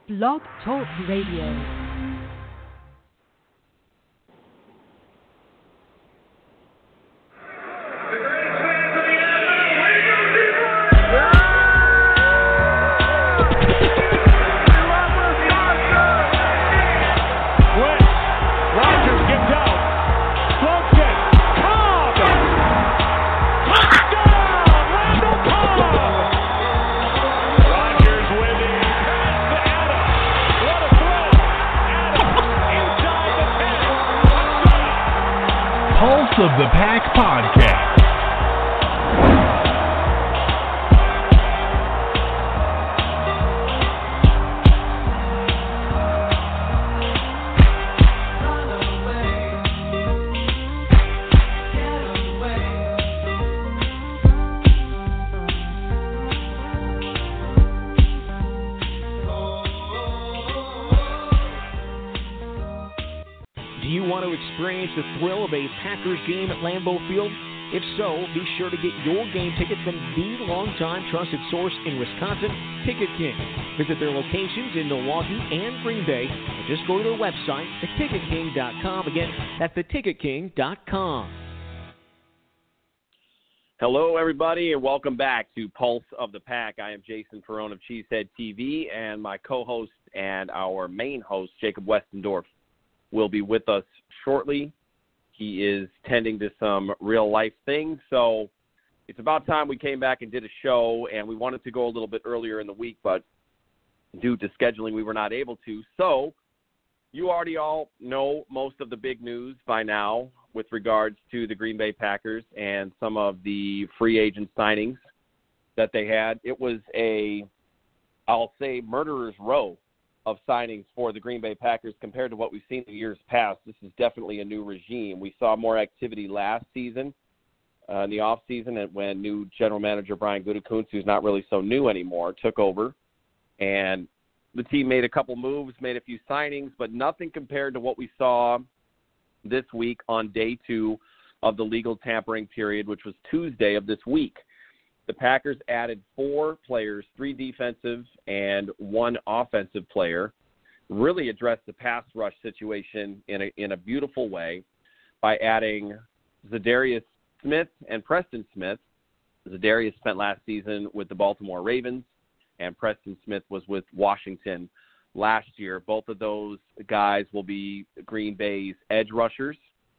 Blog Talk Radio. Of the Pack Podcast. Do you want to experience the thrill of a Packers game at Lambeau Field? If so, be sure to get your game ticket from the longtime trusted source in Wisconsin, Ticket King. Visit their locations in Milwaukee and Green Bay, or just go to their website, theticketking.com. Again, that's theticketking.com. Hello, everybody, and welcome back to Pulse of the Pack. I am Jason Perrone of Cheesehead TV, and my co-host and our main host, Jacob Westendorf, will be with us shortly. He is tending to some real-life things, so it's about time we came back and did a show, and we wanted to go a little bit earlier in the week, but due to scheduling, we were not able to. So you already all know most of the big news by now with regards to the Green Bay Packers and some of the free agent signings that they had. It was I'll say, murderer's row of signings for the Green Bay Packers compared to what we've seen in years past. This is definitely a new regime. We saw more activity last season in the offseason when new general manager Brian Gutekunst, who's not really so new anymore, took over. And the team made a couple moves, made a few signings, but nothing compared to what we saw this week on day 2 of the legal tampering period, which was Tuesday of this week. The Packers added 4 players, 3 defensive and 1 offensive player, really addressed the pass rush situation in a beautiful way by adding Zadarius Smith and Preston Smith. Zadarius spent last season with the Baltimore Ravens, and Preston Smith was with Washington last year. Both of those guys will be Green Bay's edge rushers,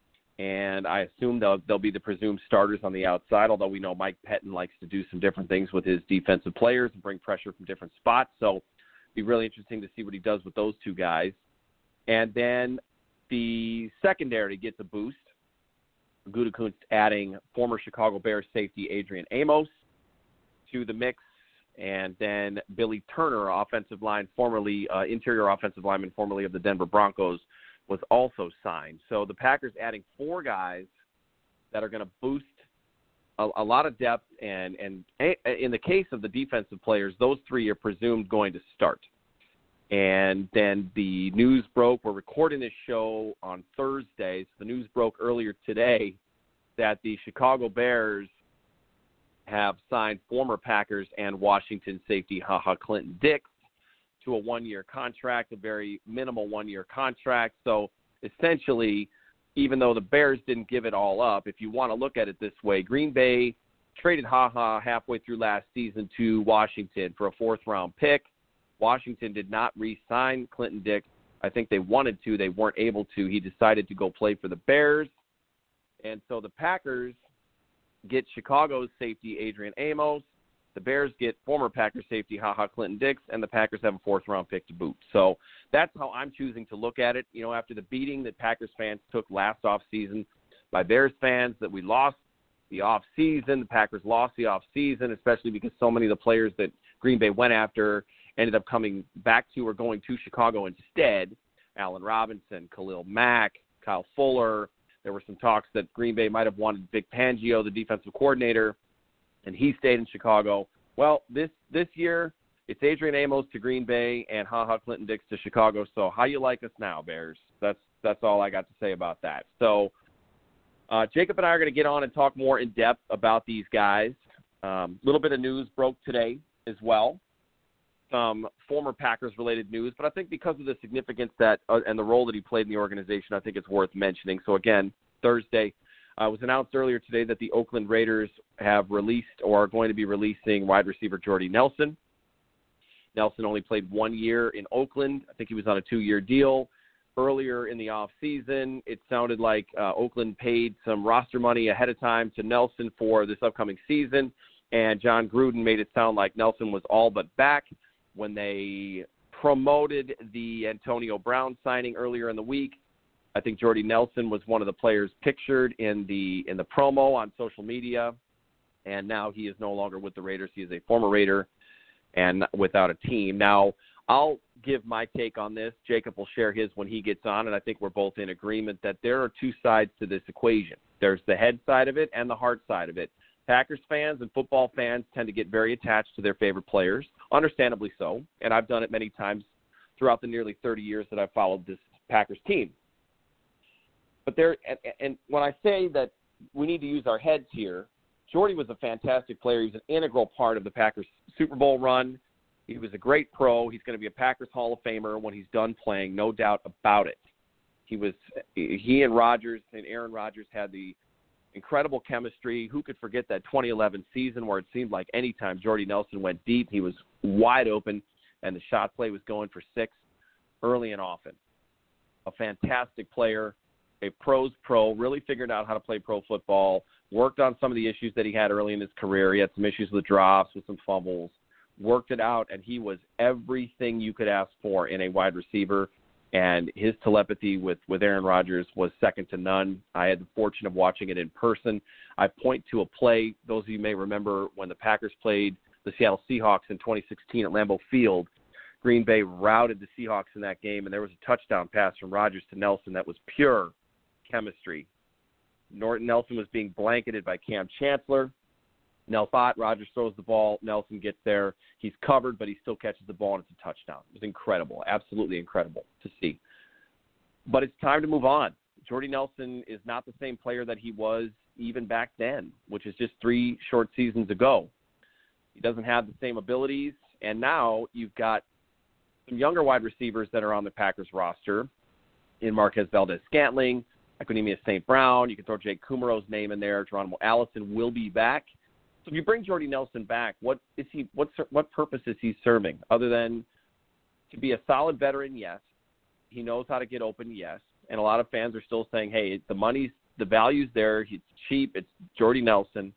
and I assume they'll be the presumed starters on the outside, although we know Mike Pettin likes to do some different things with his defensive players and bring pressure from different spots. So it'll be really interesting to see what he does with those 2 guys. And then the secondary gets a boost. Gutekunst adding former Chicago Bears safety Adrian Amos to the mix, and then Billy Turner, offensive line, formerly interior offensive lineman, formerly of the Denver Broncos, was also signed. So the Packers adding 4 guys that are going to boost a lot of depth, and in the case of the defensive players, those 3 are presumed going to start. And then the news broke. We're recording this show on Thursday, so the news broke earlier today that the Chicago Bears have signed former Packers and Washington safety HaHa Clinton-Dix to a 1-year contract, a very minimal 1-year contract. So essentially, even though the Bears didn't give it all up, if you want to look at it this way, Green Bay traded HaHa halfway through last season to Washington for a 4th-round pick. Washington did not re-sign Clinton-Dix. I think they wanted to. They weren't able to. He decided to go play for the Bears. And so the Packers get Chicago's safety Adrian Amos. The Bears get former Packers safety HaHa Clinton-Dix, and the Packers have a 4th-round pick to boot. So that's how I'm choosing to look at it. You know, after the beating that Packers fans took last offseason by Bears fans, that we lost the offseason, the Packers lost the offseason, especially because so many of the players that Green Bay went after ended up coming back to or going to Chicago instead. Allen Robinson, Khalil Mack, Kyle Fuller. There were some talks that Green Bay might have wanted Vic Fangio, the defensive coordinator, and he stayed in Chicago. Well, this year, it's Adrian Amos to Green Bay and HaHa Clinton-Dix to Chicago. So how you like us now, Bears? That's all I got to say about that. So Jacob and I are going to get on and talk more in depth about these guys. A little bit of news broke today as well. some former Packers-related news, but I think because of the significance that and the role that he played in the organization, I think it's worth mentioning. So, again, Thursday, it was announced earlier today that the Oakland Raiders have released or are going to be releasing wide receiver Jordy Nelson. Nelson only played 1 year in Oakland. I think he was on a 2-year deal. Earlier in the offseason, it sounded like Oakland paid some roster money ahead of time to Nelson for this upcoming season, and John Gruden made it sound like Nelson was all but back when they promoted the Antonio Brown signing earlier in the week. I think Jordy Nelson was one of the players pictured in the promo on social media, and now he is no longer with the Raiders. He is a former Raider and without a team. Now, I'll give my take on this. Jacob will share his when he gets on, and I think we're both in agreement that there are two sides to this equation. There's the head side of it and the heart side of it. Packers fans and football fans tend to get very attached to their favorite players, understandably so, and I've done it many times throughout the nearly 30 years that I've followed this Packers team. But and when I say that we need to use our heads here, Jordy was a fantastic player. He was an integral part of the Packers Super Bowl run. He was a great pro. He's going to be a Packers Hall of Famer when he's done playing, no doubt about it. He and Aaron Rodgers had the incredible chemistry. Who could forget that 2011 season where it seemed like any time Jordy Nelson went deep, he was wide open and the shot play was going for 6 early and often. A fantastic player, a pro's pro, really figured out how to play pro football, worked on some of the issues that he had early in his career. He had some issues with drops, with some fumbles, worked it out, and he was everything you could ask for in a wide receiver. And his telepathy with Aaron Rodgers was second to none. I had the fortune of watching it in person. I point to a play, those of you may remember, when the Packers played the Seattle Seahawks in 2016 at Lambeau Field. Green Bay routed the Seahawks in that game, and there was a touchdown pass from Rodgers to Nelson that was pure chemistry. Nelson was being blanketed by Cam Chancellor. Rodgers throws the ball. Nelson gets there. He's covered, but he still catches the ball, and it's a touchdown. It was incredible, absolutely incredible to see. But it's time to move on. Jordy Nelson is not the same player that he was even back then, which is just 3 short seasons ago. He doesn't have the same abilities, and now you've got some younger wide receivers that are on the Packers roster in Marquez Valdes-Scantling, Equanimeous St. Brown. You can throw Jake Kumerow's name in there. Geronimo Allison will be back. So if you bring Jordy Nelson back, what purpose is he serving other than to be a solid veteran? Yes. He knows how to get open. Yes. And a lot of fans are still saying, hey, the value's there. He's cheap. It's Jordy Nelson.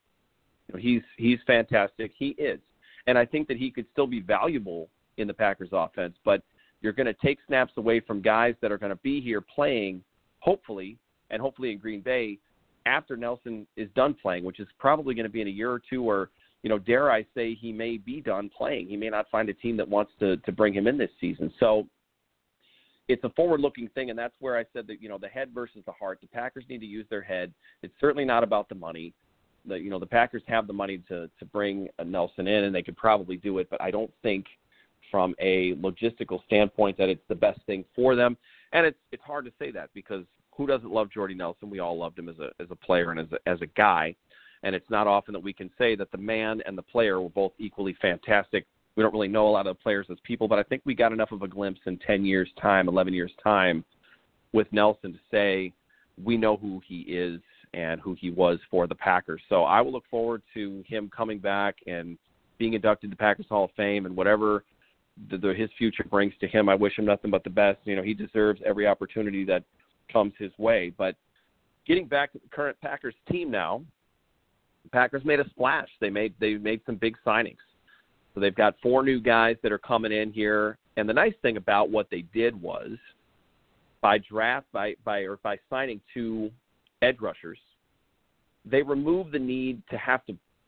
He's fantastic. He is. And I think that he could still be valuable in the Packers offense, but you're going to take snaps away from guys that are going to be here playing, hopefully in Green Bay, after Nelson is done playing, which is probably going to be in a year or two, or, dare I say, he may be done playing. He may not find a team that wants to bring him in this season. So it's a forward-looking thing, and that's where I said that, the head versus the heart. The Packers need to use their head. It's certainly not about the money. The Packers have the money to bring Nelson in, and they could probably do it, but I don't think from a logistical standpoint that it's the best thing for them. And it's hard to say that because who doesn't love Jordy Nelson? We all loved him as a player and as a guy. And it's not often that we can say that the man and the player were both equally fantastic. We don't really know a lot of the players as people, but I think we got enough of a glimpse in 10 years' time, 11 years' time with Nelson to say we know who he is and who he was for the Packers. So I will look forward to him coming back and being inducted to Packers Hall of Fame and whatever his future brings to him. I wish him nothing but the best. He deserves every opportunity that comes his way. But getting back to the current Packers team now, the Packers made a splash. They made some big signings. So they've got 4 new guys that are coming in here. And the nice thing about what they did was by signing 2 edge rushers, they removed the need to have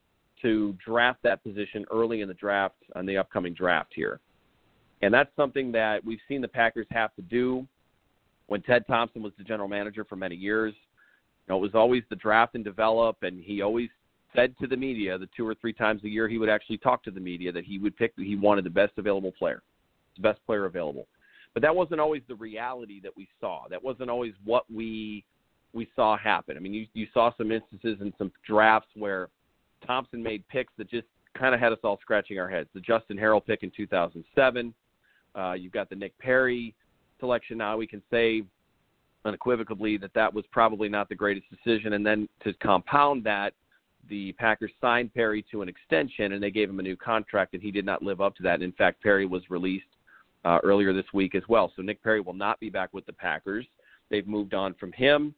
to draft that position early in the draft on the upcoming draft here. And that's something that we've seen the Packers have to do. When Ted Thompson was the general manager for many years, it was always the draft and develop, and he always said to the media the 2 or 3 times a year he would actually talk to the media that he wanted the best available player, the best player available. But that wasn't always the reality that we saw. That wasn't always what we saw happen. I mean, you saw some instances in some drafts where Thompson made picks that just kind of had us all scratching our heads. The Justin Harrell pick in 2007. You've got the Nick Perry selection now. We can say unequivocally that was probably not the greatest decision. And then to compound that, the Packers signed Perry to an extension, and they gave him a new contract, and he did not live up to that. And in fact, Perry was released earlier this week as well. So Nick Perry will not be back with the Packers. They've moved on from him.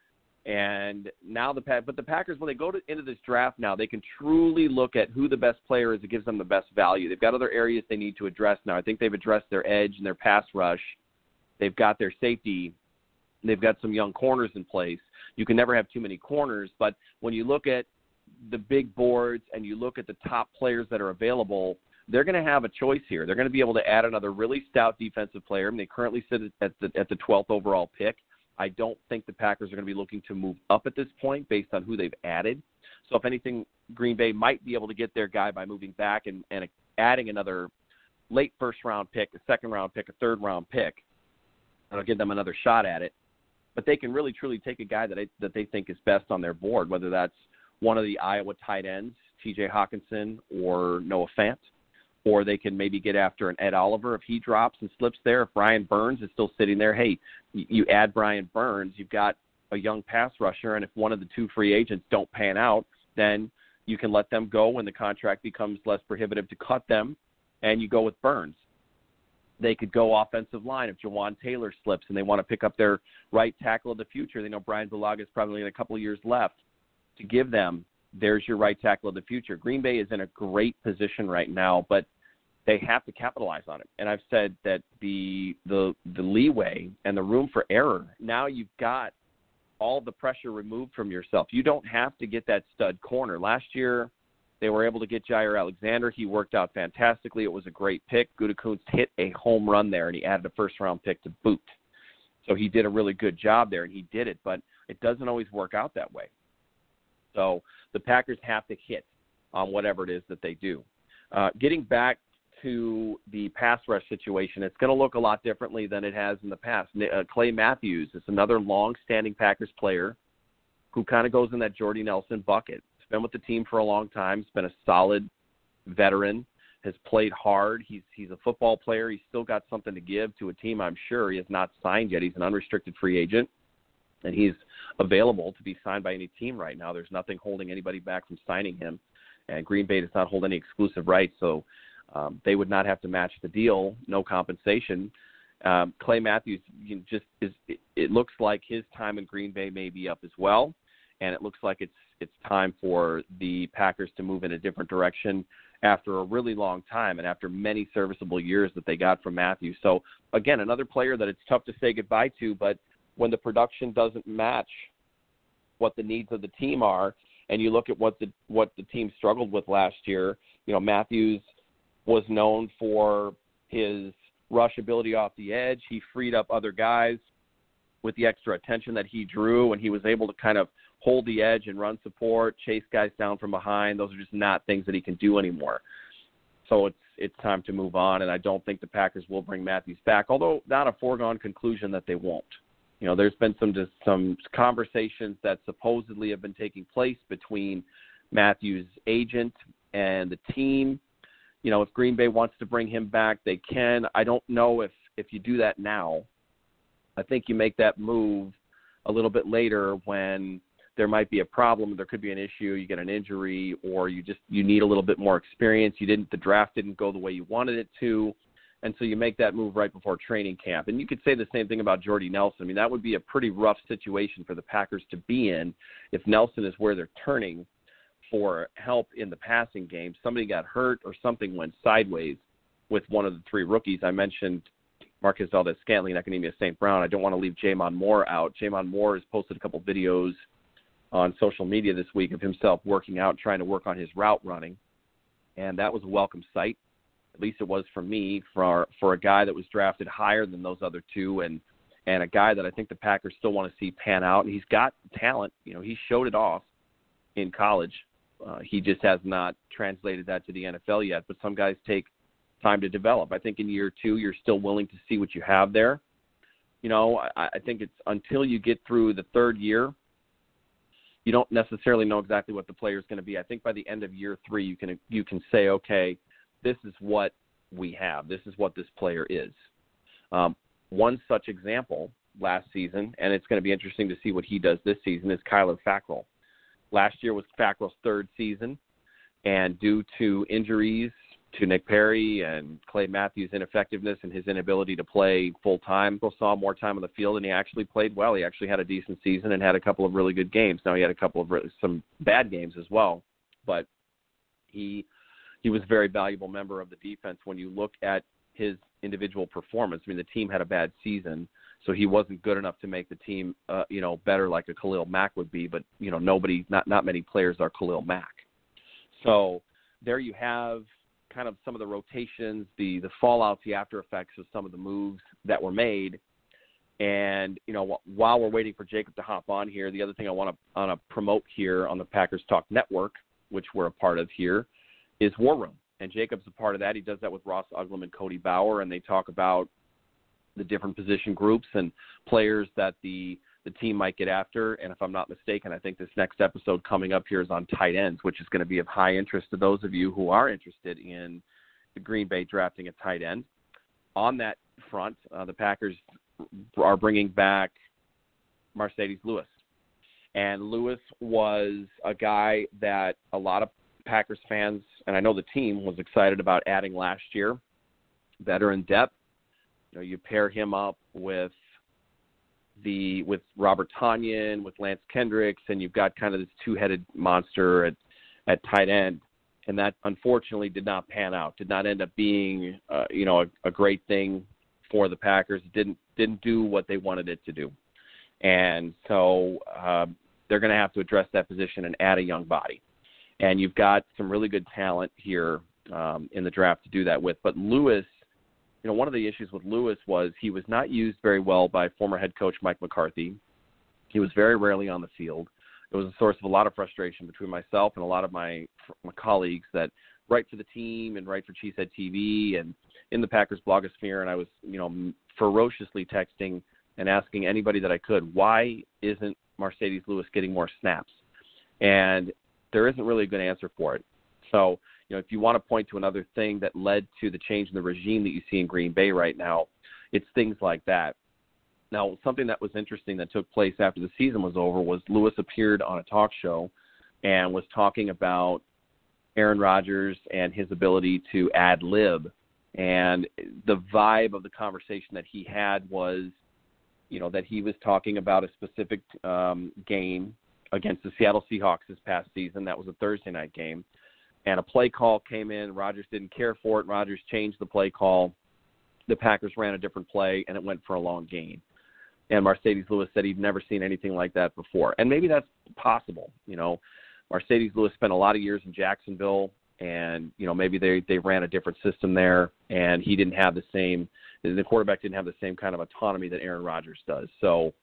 And now the Packers, when they go into this draft now, they can truly look at who the best player is that gives them the best value. They've got other areas they need to address now. I think they've addressed their edge and their pass rush. They've got their safety. They've got some young corners in place. You can never have too many corners, but when you look at the big boards and you look at the top players that are available, they're going to have a choice here. They're going to be able to add another really stout defensive player. I mean, they currently sit at the 12th overall pick. I don't think the Packers are going to be looking to move up at this point based on who they've added. So if anything, Green Bay might be able to get their guy by moving back and adding another late first-round pick, a second-round pick, a third-round pick. That'll give them another shot at it. But they can really, truly take a guy that they think is best on their board, whether that's one of the Iowa tight ends, T.J. Hawkinson or Noah Fant, or they can maybe get after an Ed Oliver if he drops and slips there. If Brian Burns is still sitting there, hey, you add Brian Burns, you've got a young pass rusher, and if one of the two free agents don't pan out, then you can let them go when the contract becomes less prohibitive to cut them, and you go with Burns. They could go offensive line if Jawan Taylor slips and they want to pick up their right tackle of the future. They know Brian Bulaga is probably in a couple of years left to give them. There's your right tackle of the future. Green Bay is in a great position right now, but they have to capitalize on it. And I've said that the leeway and the room for error, now you've got all the pressure removed from yourself. You don't have to get that stud corner. Last year, they were able to get Jair Alexander. He worked out fantastically. It was a great pick. Gutekunst hit a home run there, and he added a first-round pick to boot. So he did a really good job there, and he did it, but it doesn't always work out that way. So the Packers have to hit on whatever it is that they do. Getting back to the pass rush situation, it's going to look a lot differently than it has in the past. Clay Matthews is another long-standing Packers player who kind of goes in that Jordy Nelson bucket. He's been with the team for a long time. He's been a solid veteran, has played hard. He's a football player. He's still got something to give to a team, I'm sure. He has not signed yet. He's an unrestricted free agent, and he's available to be signed by any team right now. There's nothing holding anybody back from signing him, and Green Bay does not hold any exclusive rights, so they would not have to match the deal, no compensation. Clay Matthews it looks like his time in Green Bay may be up as well, and it looks like it's time for the Packers to move in a different direction after a really long time and after many serviceable years that they got from Matthews. So, again, another player that it's tough to say goodbye to, but when the production doesn't match what the needs of the team are, and you look at what the team struggled with last year, Matthews was known for his rush ability off the edge. He freed up other guys with the extra attention that he drew, and he was able to kind of hold the edge and run support, chase guys down from behind. Those are just not things that he can do anymore. So it's time to move on, and I don't think the Packers will bring Matthews back, although not a foregone conclusion that they won't. There's been some conversations that supposedly have been taking place between Matthews' agent and the team. If Green Bay wants to bring him back, they can. I don't know if you do that now. I think you make that move a little bit later when there might be a problem, there could be an issue, you get an injury, or you need a little bit more experience. The draft didn't go the way you wanted it to, and so you make that move right before training camp. And you could say the same thing about Jordy Nelson. I mean, that would be a pretty rough situation for the Packers to be in if Nelson is where they're turning for help in the passing game. Somebody got hurt or something went sideways with one of the three rookies. I mentioned Marquez Valdes-Scantling, Equanimeous St. Brown. I don't want to leave J'Mon Moore out. J'Mon Moore has posted a couple videos on social media this week of himself working out, trying to work on his route running, and that was a welcome sight. At least it was for me, for a guy that was drafted higher than those other two, and a guy that I think the Packers still want to see pan out. And he's got talent. He showed it off in college. He just has not translated that to the NFL yet, but some guys take time to develop. I think in year two, you're still willing to see what you have there. I think it's until you get through the third year, you don't necessarily know exactly what the player is going to be. I think by the end of year 3, you can say, okay, this is what we have. This is what this player is. One such example last season, and it's going to be interesting to see what he does this season, is Kyler Fackrell. Last year was Fackrell's 3rd season, and due to injuries to Nick Perry and Clay Matthews' ineffectiveness and his inability to play full-time, we saw more time on the field, and he actually played well. He actually had a decent season and had a couple of really good games. Now, he had a couple of some bad games as well, but he was a very valuable member of the defense. When you look at his individual performance, I mean, the team had a bad season, so he wasn't good enough to make the team, better like a Khalil Mack would be, but, not many players are Khalil Mack. So there you have kind of some of the rotations, the fallouts, the after effects of some of the moves that were made. And, while we're waiting for Jacob to hop on here, the other thing I want to promote here on the Packers Talk Network, which we're a part of here, is War Room. And Jacob's a part of that. He does that with Ross Uglum and Cody Bauer, and they talk about the different position groups and players that the team might get after. And if I'm not mistaken, I think this next episode coming up here is on tight ends, which is going to be of high interest to those of you who are interested in the Green Bay drafting a tight end. On that front, the Packers are bringing back Marcedes Lewis. And Lewis was a guy that a lot of Packers fans, and I know the team, was excited about adding last year. Veteran depth. You pair him up with Robert Tonyan, with Lance Kendricks, and you've got kind of this two-headed monster at tight end. And that unfortunately did not pan out, did not end up being a great thing for the Packers. It didn't do what they wanted it to do. And so they're going to have to address that position and add a young body. And you've got some really good talent here in the draft to do that with. But Lewis, one of the issues with Lewis was he was not used very well by former head coach Mike McCarthy. He was very rarely on the field. It was a source of a lot of frustration between myself and a lot of my colleagues that write for the team and write for Cheesehead TV and in the Packers blogosphere. And I was, ferociously texting and asking anybody that I could, why isn't Marcedes Lewis getting more snaps? And there isn't really a good answer for it. So, if you want to point to another thing that led to the change in the regime that you see in Green Bay right now, it's things like that. Now, something that was interesting that took place after the season was over was Lewis appeared on a talk show and was talking about Aaron Rodgers and his ability to ad-lib. And the vibe of the conversation that he had was, that he was talking about a specific game against the Seattle Seahawks this past season. That was a Thursday night game. And a play call came in. Rodgers didn't care for it. Rodgers changed the play call. The Packers ran a different play, and it went for a long gain. And Marcedes Lewis said he'd never seen anything like that before. And maybe that's possible. Marcedes Lewis spent a lot of years in Jacksonville, and, maybe they ran a different system there, and he didn't have the quarterback didn't have the same kind of autonomy that Aaron Rodgers does. So,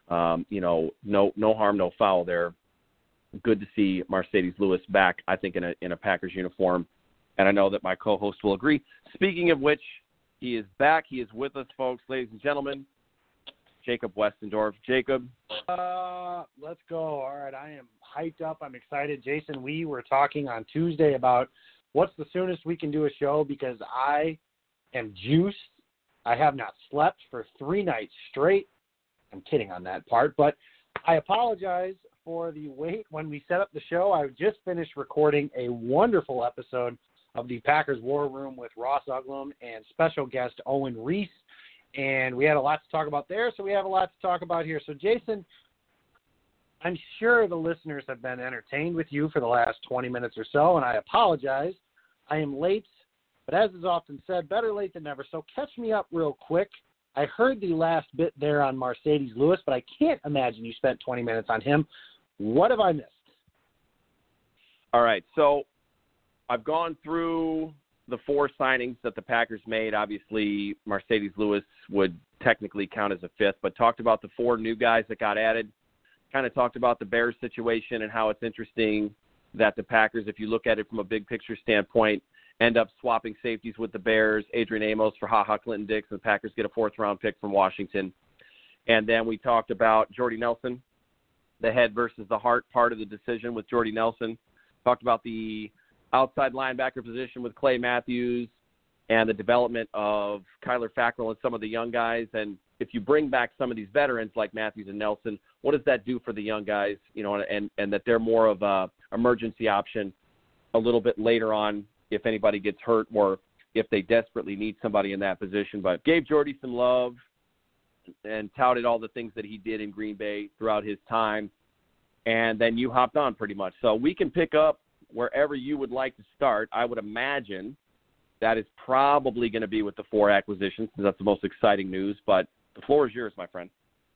no harm, no foul there. Good to see Marcedes Lewis back, I think, in a Packers uniform. And I know that my co-host will agree. Speaking of which, he is back. He is with us, folks. Ladies and gentlemen, Jacob Westendorf. Jacob. Let's go. All right, I am hyped up. I'm excited. Jason, we were talking on Tuesday about what's the soonest we can do a show because I am juiced. I have not slept for 3 nights straight. I'm kidding on that part, but I apologize for the wait. When we set up the show, I just finished recording a wonderful episode of the Packers War Room with Ross Uglum and special guest Owen Reese, and we had a lot to talk about there, so we have a lot to talk about here. So, Jason, I'm sure the listeners have been entertained with you for the last 20 minutes or so, and I apologize. I am late, but as is often said, better late than never, so catch me up real quick. I heard the last bit there on Marcedes Lewis, but I can't imagine you spent 20 minutes on him. What have I missed? All right, so I've gone through the 4 signings that the Packers made. Obviously, Marcedes Lewis would technically count as a 5th, but talked about the 4 new guys that got added, kind of talked about the Bears situation and how it's interesting that the Packers, if you look at it from a big picture standpoint, end up swapping safeties with the Bears, Adrian Amos for HaHa Clinton-Dix, and the Packers get a 4th-round pick from Washington. And then we talked about Jordy Nelson the head versus the heart part of the decision with Jordy Nelson. Talked about the outside linebacker position with Clay Matthews and the development of Kyler Fackrell and some of the young guys. And if you bring back some of these veterans like Matthews and Nelson, what does that do for the young guys, and that they're more of a emergency option a little bit later on if anybody gets hurt or if they desperately need somebody in that position. But gave Jordy some love and touted all the things that he did in Green Bay throughout his time. And then you hopped on pretty much. So we can pick up wherever you would like to start. I would imagine that is probably going to be with the 4 acquisitions, because that's the most exciting news. But the floor is yours, my friend.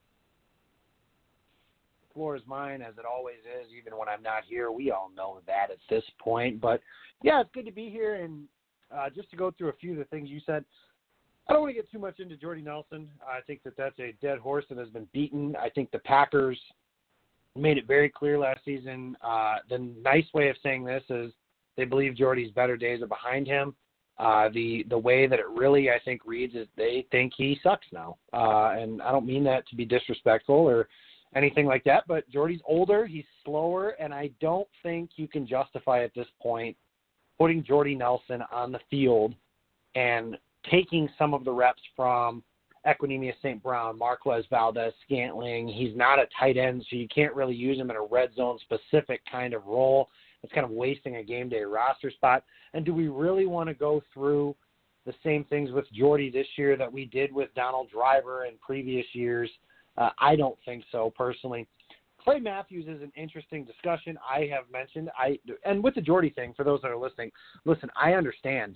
The floor is mine, as it always is, even when I'm not here. We all know that at this point. But, yeah, it's good to be here. And just to go through a few of the things you said, I don't want to get too much into Jordy Nelson. I think that that's a dead horse that has been beaten. I think the Packers made it very clear last season. The nice way of saying this is they believe Jordy's better days are behind him. The way that it really, I think, reads is they think he sucks now. And I don't mean that to be disrespectful or anything like that, but Jordy's older, he's slower, and I don't think you can justify at this point putting Jordy Nelson on the field and taking some of the reps from Equanimeous St. Brown, Marquez Valdes-Scantling. He's not a tight end, so you can't really use him in a red zone specific kind of role. It's kind of wasting a game day roster spot. And do we really want to go through the same things with Jordy this year that we did with Donald Driver in previous years? I don't think so, personally. Clay Matthews is an interesting discussion. I have mentioned, and with the Jordy thing, for those that are listening, listen, I understand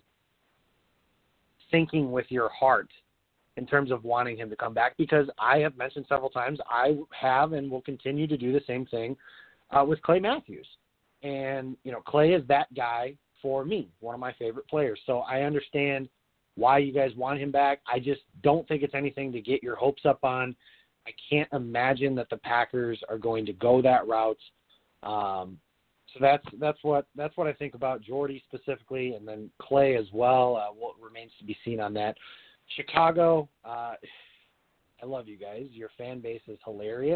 thinking with your heart in terms of wanting him to come back, because I have mentioned several times I have and will continue to do the same thing with Clay Matthews. And, Clay is that guy for me, one of my favorite players. So I understand why you guys want him back. I just don't think it's anything to get your hopes up on. I can't imagine that the Packers are going to go that route. So that's what I think about Jordy specifically, and then Clay as well. What remains to be seen on that. Chicago, I love you guys. Your fan base is hilarious.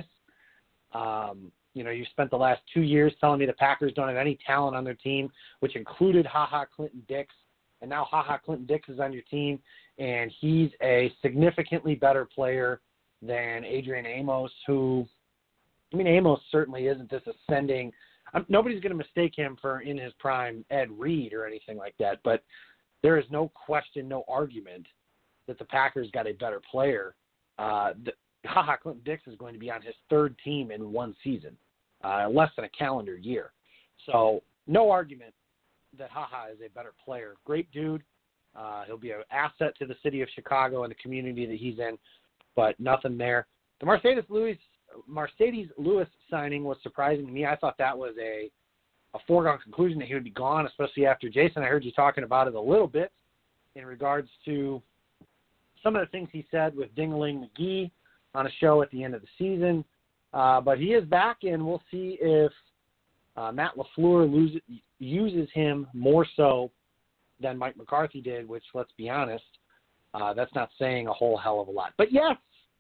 You spent the last 2 years telling me the Packers don't have any talent on their team, which included HaHa Clinton-Dix, and now HaHa Clinton-Dix is on your team, and he's a significantly better player than Adrian Amos, Amos certainly isn't this ascending. Nobody's going to mistake him for, in his prime, Ed Reed or anything like that, but there is no question, no argument that the Packers got a better player. HaHa Clinton-Dix is going to be on his 3rd team in 1 season, less than a calendar year. So no argument that HaHa is a better player. Great dude. He'll be an asset to the city of Chicago and the community that he's in, but nothing there. The Mercedes Lewis signing was surprising to me. I thought that was a foregone conclusion that he would be gone, especially after Jason. I heard you talking about it a little bit in regards to some of the things he said with Dingling McGee on a show at the end of the season. But he is back, and we'll see if Matt LaFleur uses him more so than Mike McCarthy did, which, let's be honest, that's not saying a whole hell of a lot. But, yes,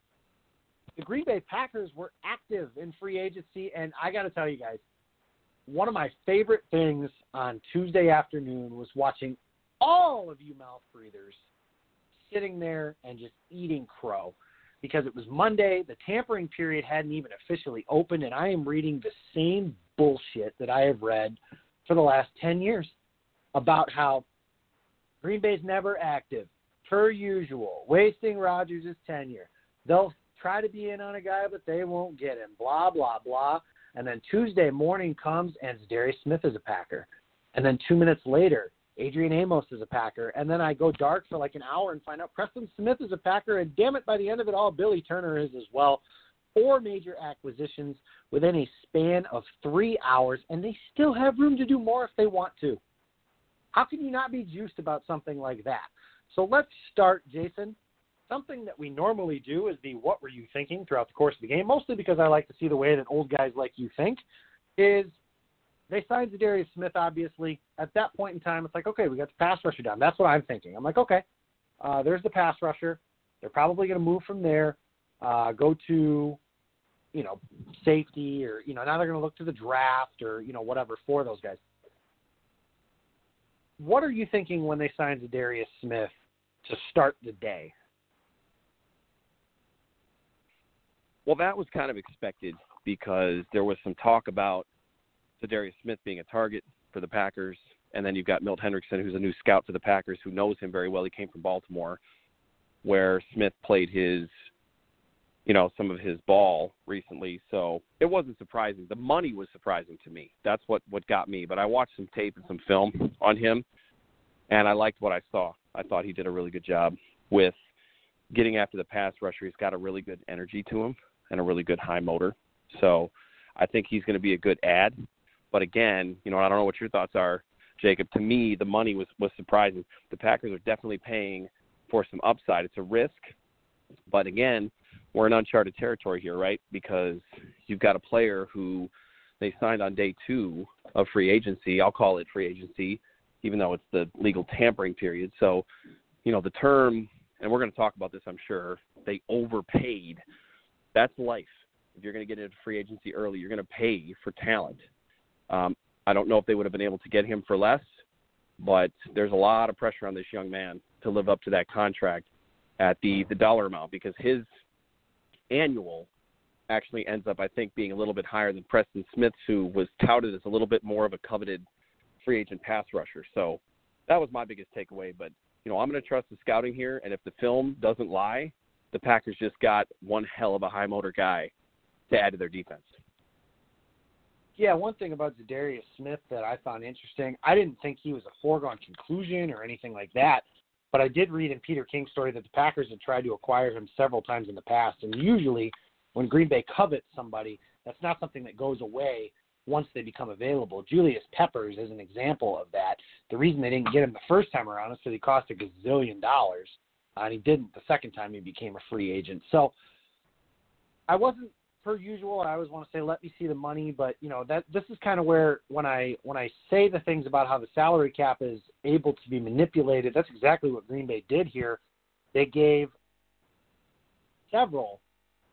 the Green Bay Packers were active in free agency, and I got to tell you guys, one of my favorite things on Tuesday afternoon was watching all of you mouth breathers sitting there and just eating crow, because it was Monday. The tampering period hadn't even officially opened, and I am reading the same bullshit that I have read for the last 10 years about how Green Bay's never active, per usual, wasting Rodgers' tenure. They'll try to be in on a guy, but they won't get him, blah, blah, blah. And then Tuesday morning comes, and Darius Smith is a Packer. And then 2 minutes later, Adrian Amos is a Packer. And then I go dark for like an hour and find out Preston Smith is a Packer. And damn it, by the end of it all, Billy Turner is as well. 4 major acquisitions within a span of 3 hours, and they still have room to do more if they want to. How can you not be juiced about something like that? So let's start, Jason. Something that we normally do is the what were you thinking throughout the course of the game, mostly because I like to see the way that old guys like you think, is they signed Darius Smith, obviously. At that point in time, it's like, okay, we got the pass rusher down. That's what I'm thinking. I'm like, okay, there's the pass rusher. They're probably going to move from there, go to, safety or, now they're going to look to the draft or, whatever for those guys. What are you thinking when they signed Za'Darius Smith to start the day? Well, that was kind of expected because there was some talk about Za'Darius Smith being a target for the Packers, and then you've got Milt Hendrickson, who's a new scout for the Packers, who knows him very well. He came from Baltimore, where Smith played some of his ball recently. So it wasn't surprising. The money was surprising to me. That's what got me. But I watched some tape and some film on him, and I liked what I saw. I thought he did a really good job with getting after the pass rusher. He's got a really good energy to him and a really good high motor. So I think he's going to be a good add. But again, I don't know what your thoughts are, Jacob. To me, the money was surprising. The Packers are definitely paying for some upside. It's a risk. But again, we're in uncharted territory here, right? Because you've got a player who they signed on day 2 of free agency. I'll call it free agency, even though it's the legal tampering period. So, the term, and we're going to talk about this, I'm sure, they overpaid. That's life. If you're going to get into free agency early, you're going to pay for talent. I don't know if they would have been able to get him for less, but there's a lot of pressure on this young man to live up to that contract at the dollar amount, because his annual actually ends up, I think, being a little bit higher than Preston Smith's, who was touted as a little bit more of a coveted free agent pass rusher. So that was my biggest takeaway. But, I'm going to trust the scouting here, and if the film doesn't lie, the Packers just got one hell of a high motor guy to add to their defense. Yeah, one thing about Za'Darius Smith that I found interesting, I didn't think he was a foregone conclusion or anything like that, but I did read in Peter King's story that the Packers had tried to acquire him several times in the past, and usually when Green Bay covets somebody, that's not something that goes away once they become available. Julius Peppers is an example of that. The reason they didn't get him the first time around is because he cost $1 gazillion, and he didn't the second time he became a free agent. So I wasn't, per usual, I always want to say, let me see the money, but this is kind of where when I say the things about how the salary cap is able to be manipulated, that's exactly what Green Bay did here. They gave several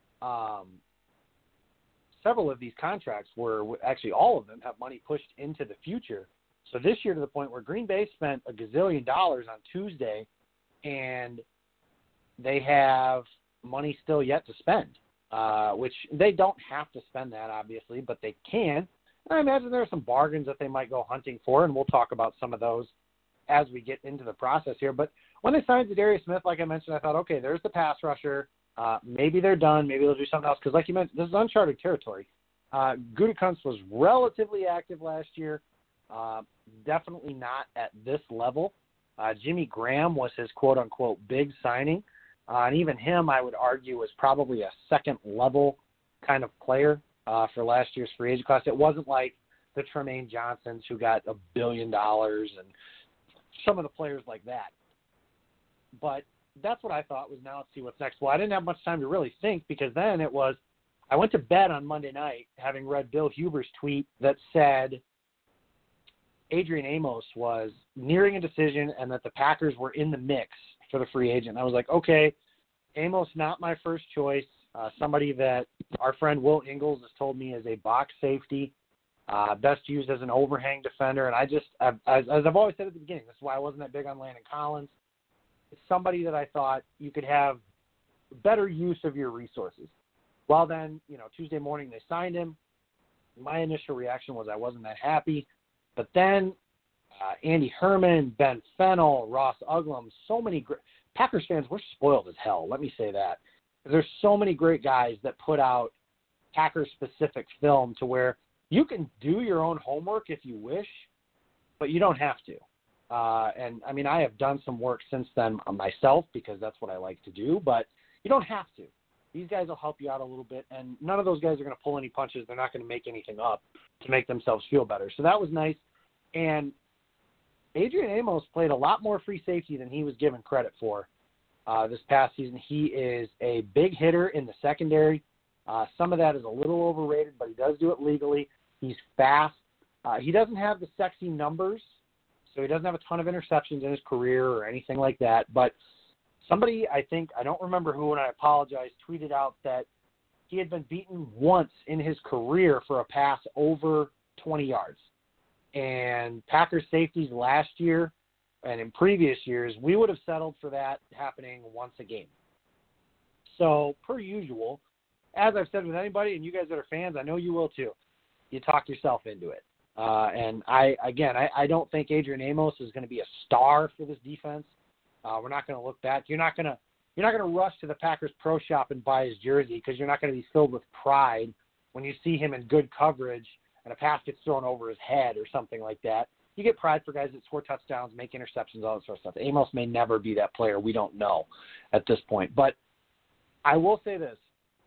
of these contracts were actually all of them have money pushed into the future. So this year, to the point where Green Bay spent $1 gazillion on Tuesday, and they have money still yet to spend. Which they don't have to spend that, obviously, but they can. I imagine there are some bargains that they might go hunting for, and we'll talk about some of those as we get into the process here. But when they signed Za'Darius Smith, like I mentioned, I thought, okay, there's the pass rusher. Maybe they're done. Maybe they'll do something else. Because like you mentioned, this is uncharted territory. Gutekunst was relatively active last year. Definitely not at this level. Jimmy Graham was his quote-unquote big signing. And even him, I would argue, was probably a second-level kind of player for last year's free agent class. It wasn't like the Tremaine Johnsons who got $1 billion and some of the players like that. But that's what I thought was, now let's see what's next. Well, I didn't have much time to really think, because then it was, I went to bed on Monday night having read Bill Huber's tweet that said Adrian Amos was nearing a decision and that the Packers were in the mix for the free agent. I was like, okay, Amos, not my first choice. Somebody that our friend Will Ingles has told me is a box safety, best used as an overhang defender. And I just, as I've always said at the beginning, this is why I wasn't that big on Landon Collins. It's somebody that I thought you could have better use of your resources. Well, then, Tuesday morning they signed him. My initial reaction was I wasn't that happy. But then Andy Herman, Ben Fennell, Ross Uglum, so many Packers fans, we're spoiled as hell. Let me say that. There's so many great guys that put out Packers-specific film to where you can do your own homework if you wish, but you don't have to. And, I mean, I have done some work since then myself because that's what I like to do, but you don't have to. These guys will help you out a little bit, and none of those guys are going to pull any punches. They're not going to make anything up to make themselves feel better. So that was nice. And Adrian Amos played a lot more free safety than he was given credit for this past season. He is a big hitter in the secondary. Some of that is a little overrated, but he does do it legally. He's fast. He doesn't have the sexy numbers, so he doesn't have a ton of interceptions in his career or anything like that. But somebody, I think, I don't remember who, and I apologize, tweeted out that he had been beaten once in his career for a pass over 20 yards. And Packers safeties last year and in previous years, we would have settled for that happening once a game. So, per usual, as I've said with anybody, and you guys that are fans, I know you will too, you talk yourself into it. And I don't think Adrian Amos is going to be a star for this defense. We're not going to look back. You're not going to rush to the Packers pro shop and buy his jersey because you're not going to be filled with pride when you see him in good coverage and a pass gets thrown over his head or something like that. You get pride for guys that score touchdowns, make interceptions, all that sort of stuff. Amos may never be that player. We don't know at this point. But I will say this.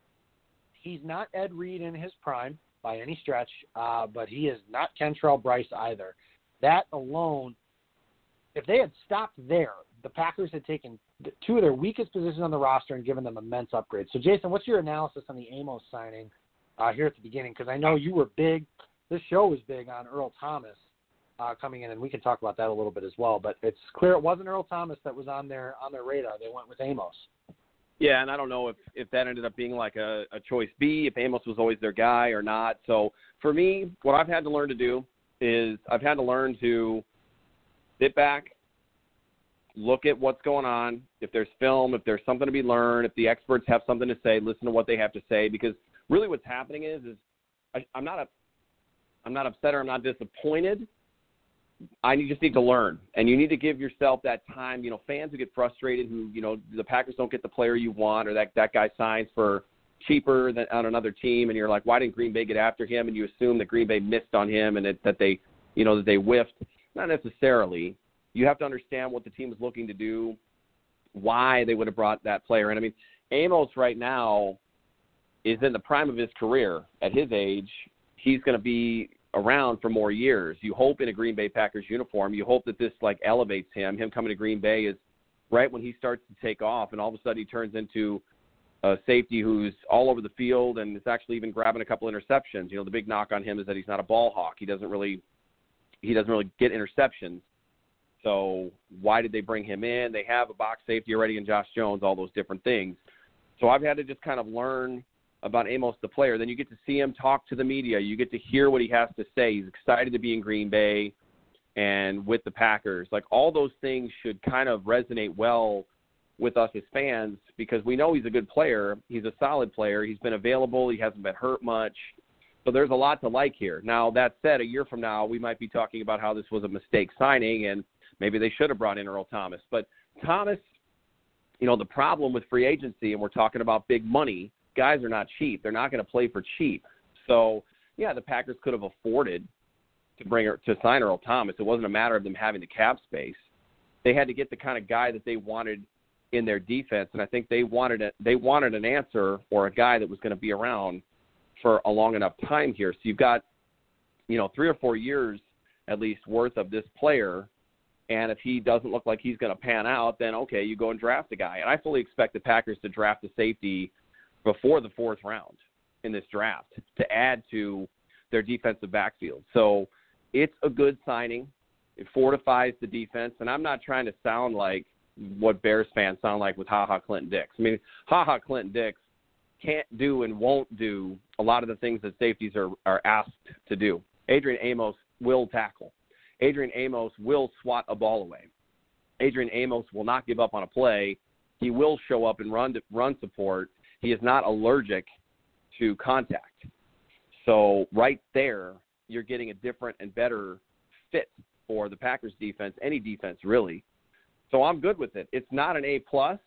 He's not Ed Reed in his prime by any stretch, but he is not Kentrell Bryce either. That alone, if they had stopped there, the Packers had taken two of their weakest positions on the roster and given them immense upgrades. So, Jason, what's your analysis on the Amos signing here at the beginning? Because I know you were big. This show was big on Earl Thomas coming in, and we can talk about that a little bit as well. But it's clear it wasn't Earl Thomas that was on their radar. They went with Amos. Yeah, and I don't know if that ended up being like a choice B, if Amos was always their guy or not. So for me, what I've had to learn to do is I've had to learn to sit back, look at what's going on. If there's film, if there's something to be learned, if the experts have something to say, listen to what they have to say. Because really what's happening is I'm not upset or I'm not disappointed. I just need to learn, and you need to give yourself that time. You know, fans who get frustrated, who, you know, the Packers don't get the player you want, or that guy signs for cheaper than on another team, and you're like, why didn't Green Bay get after him? And you assume that Green Bay missed on him and that they whiffed. Not necessarily. You have to understand what the team is looking to do, why they would have brought that player in. I mean, Amos right now is in the prime of his career. At his age, he's going to be around for more years. You hope in a Green Bay Packers uniform, you hope that this like elevates him. Him coming to Green Bay is right when he starts to take off, and all of a sudden he turns into a safety who's all over the field and is actually even grabbing a couple interceptions. You know, the big knock on him is that he's not a ball hawk. He doesn't really get interceptions. So why did they bring him in? They have a box safety already in Josh Jones, all those different things. So I've had to just kind of learn about Amos the player. Then you get to see him talk to the media. You get to hear what he has to say. He's excited to be in Green Bay and with the Packers. Like, all those things should kind of resonate well with us as fans because we know he's a good player. He's a solid player. He's been available. He hasn't been hurt much. So there's a lot to like here. Now, that said, a year from now, we might be talking about how this was a mistake signing and maybe they should have brought in Earl Thomas. But Thomas, you know, the problem with free agency, and we're talking about big money, guys are not cheap. They're not going to play for cheap. So, yeah, the Packers could have afforded to sign Earl Thomas. It wasn't a matter of them having the cap space. They had to get the kind of guy that they wanted in their defense, and I think they wanted an answer or a guy that was going to be around for a long enough time here. So you've got, you know, 3 or 4 years at least worth of this player, and if he doesn't look like he's going to pan out, then okay, you go and draft a guy. And I fully expect the Packers to draft a safety before the 4th round in this draft to add to their defensive backfield. So it's a good signing. It fortifies the defense. And I'm not trying to sound like what Bears fans sound like with Ha-Ha Clinton Dix. I mean, Ha-Ha Clinton Dix can't do and won't do a lot of the things that safeties are asked to do. Adrian Amos will tackle. Adrian Amos will swat a ball away. Adrian Amos will not give up on a play. He will show up and run support. He is not allergic to contact. So right there, you're getting a different and better fit for the Packers defense, any defense really. So I'm good with it. It's not an A+,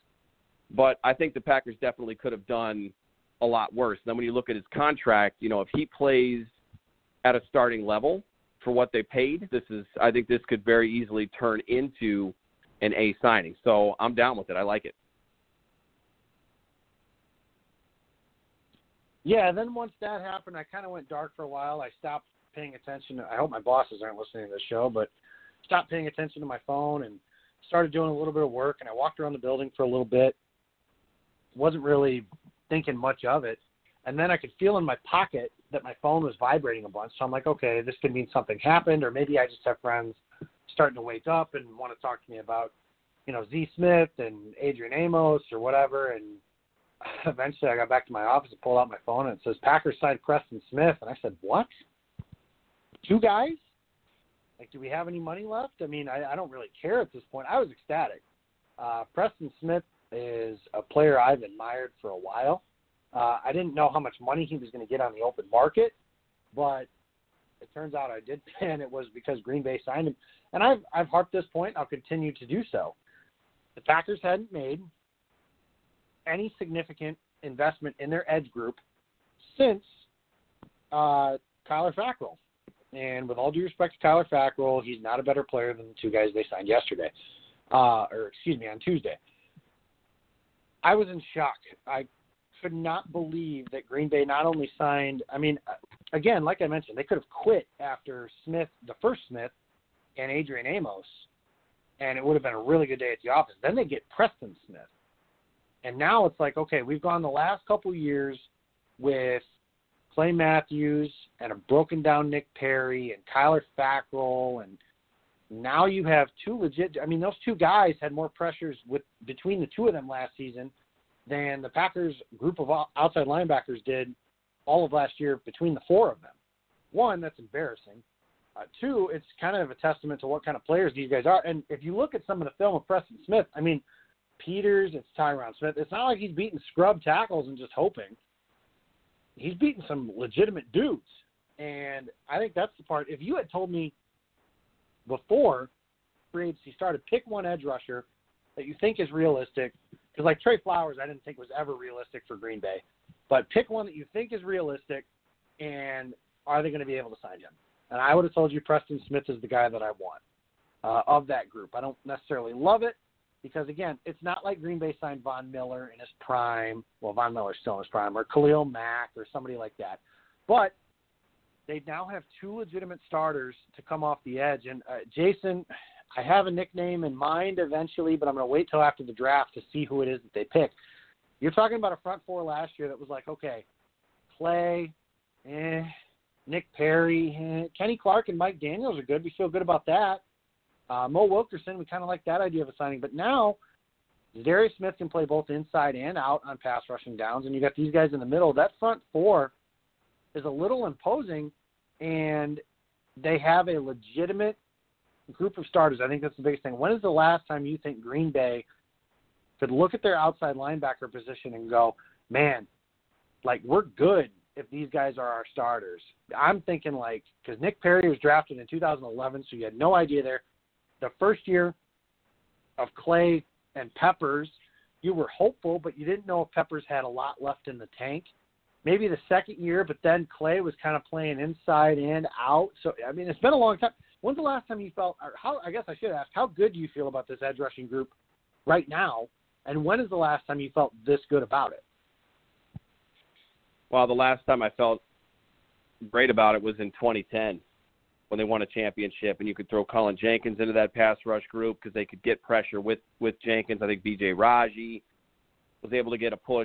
but I think the Packers definitely could have done a lot worse. Then when you look at his contract, you know, if he plays at a starting level for what they paid, I think this could very easily turn into an A signing. So I'm down with it. I like it. Yeah, then once that happened, I kind of went dark for a while. I stopped paying attention. I hope my bosses aren't listening to this show, but stopped paying attention to my phone and started doing a little bit of work, and I walked around the building for a little bit. Wasn't really thinking much of it. And then I could feel in my pocket that my phone was vibrating a bunch. So I'm like, okay, this could mean something happened, or maybe I just have friends starting to wake up and want to talk to me about, you know, Z Smith and Adrian Amos or whatever. And eventually I got back to my office and pulled out my phone, and it says Packers signed Preston Smith. And I said, what? 2 guys? Like, do we have any money left? I mean, I don't really care at this point. I was ecstatic. Preston Smith is a player I've admired for a while. I didn't know how much money he was going to get on the open market, but it turns out I did, and it was because Green Bay signed him. And I've harped this point. I'll continue to do so. The Packers hadn't made any significant investment in their edge group since Kyler Fackrell. And with all due respect to Kyler Fackrell, he's not a better player than the 2 guys they signed yesterday. On Tuesday. I was in shock. I could not believe that Green Bay not only signed, again, like I mentioned, they could have quit after Smith, the first Smith, and Adrian Amos, and it would have been a really good day at the office. Then they get Preston Smith. And now it's like, okay, we've gone the last couple years with Clay Matthews and a broken down Nick Perry and Kyler Fackrell, and now you have 2 legit. I mean, those 2 guys had more pressures between the 2 of them last season than the Packers group of outside linebackers did all of last year between the 4 of them. 1, that's embarrassing. 2, it's kind of a testament to what kind of players these guys are. And if you look at some of the film of Preston Smith, I mean, Peters, it's Tyron Smith. It's not like he's beating scrub tackles and just hoping. He's beating some legitimate dudes. And I think that's the part. If you had told me before free agency started, pick one edge rusher that you think is realistic, because like Trey Flowers I didn't think was ever realistic for Green Bay, but pick one that you think is realistic, and are they going to be able to sign him? And I would have told you Preston Smith is the guy that I want of that group. I don't necessarily love it, because, again, it's not like Green Bay signed Von Miller in his prime. Well, Von Miller's still in his prime, or Khalil Mack or somebody like that. But they now have 2 legitimate starters to come off the edge. And, Jason, I have a nickname in mind eventually, but I'm going to wait till after the draft to see who it is that they pick. You're talking about a front 4 last year that was like, okay, Clay, Nick Perry, Kenny Clark and Mike Daniels are good. We feel good about that. Mo Wilkerson, we kind of like that idea of a signing. But now, Darius Smith can play both inside and out on pass rushing downs, and you got these guys in the middle. That front 4 is a little imposing, and they have a legitimate group of starters. I think that's the biggest thing. When is the last time you think Green Bay could look at their outside linebacker position and go, man, like, we're good if these guys are our starters? I'm thinking, like, because Nick Perry was drafted in 2011, so you had no idea there. The first year of Clay and Peppers, you were hopeful, but you didn't know if Peppers had a lot left in the tank. Maybe the second year, but then Clay was kind of playing inside and out. So, I mean, it's been a long time. When's the last time you felt, or I guess I should ask, how good do you feel about this edge rushing group right now? And when is the last time you felt this good about it? Well, the last time I felt great about it was in 2010 when they won a championship, and you could throw Cullen Jenkins into that pass rush group because they could get pressure with Jenkins. I think B.J. Raji was able to get a push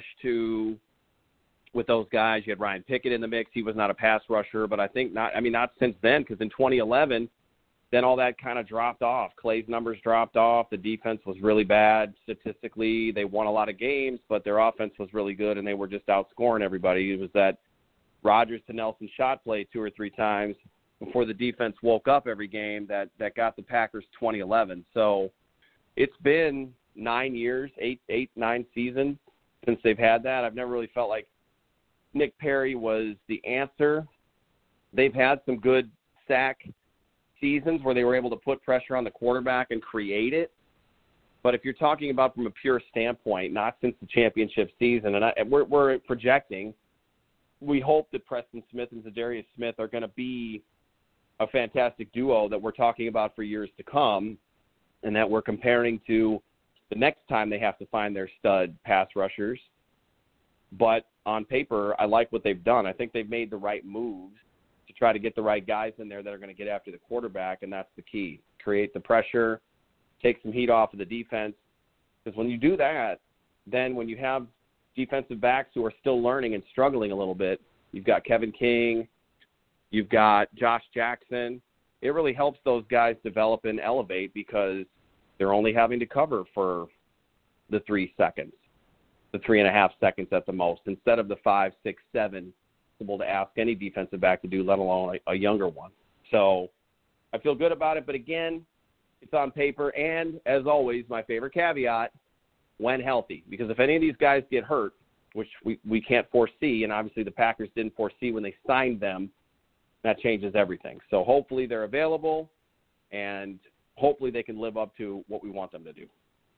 with those guys. You had Ryan Pickett in the mix. He was not a pass rusher, but I think not since then, because in 2011, then all that kind of dropped off. Clay's numbers dropped off. The defense was really bad statistically. They won a lot of games, but their offense was really good, and they were just outscoring everybody. It was that Rodgers to Nelson shot play 2 or 3 times before the defense woke up every game that got the Packers 2011. So it's been 9 years, 9 seasons since they've had that. I've never really felt like Nick Perry was the answer. They've had some good sack seasons where they were able to put pressure on the quarterback and create it. But if you're talking about from a pure standpoint, not since the championship season, and we're projecting, we hope that Preston Smith and Zadarius Smith are going to be a fantastic duo that we're talking about for years to come, and that we're comparing to the next time they have to find their stud pass rushers. But on paper, I like what they've done. I think they've made the right moves to try to get the right guys in there that are going to get after the quarterback, and that's the key. Create the pressure, take some heat off of the defense. Because when you do that, then when you have defensive backs who are still learning and struggling a little bit, you've got Kevin King, you've got Josh Jackson. It really helps those guys develop and elevate because they're only having to cover for the 3 seconds. the 3.5 seconds at the most, instead of the 5, 6, 7 able to ask any defensive back to do, let alone a younger one. So I feel good about it, but again, it's on paper, and as always, my favorite caveat, when healthy. Because if any of these guys get hurt, which we can't foresee, and obviously the Packers didn't foresee when they signed them, that changes everything. So hopefully they're available, and hopefully they can live up to what we want them to do.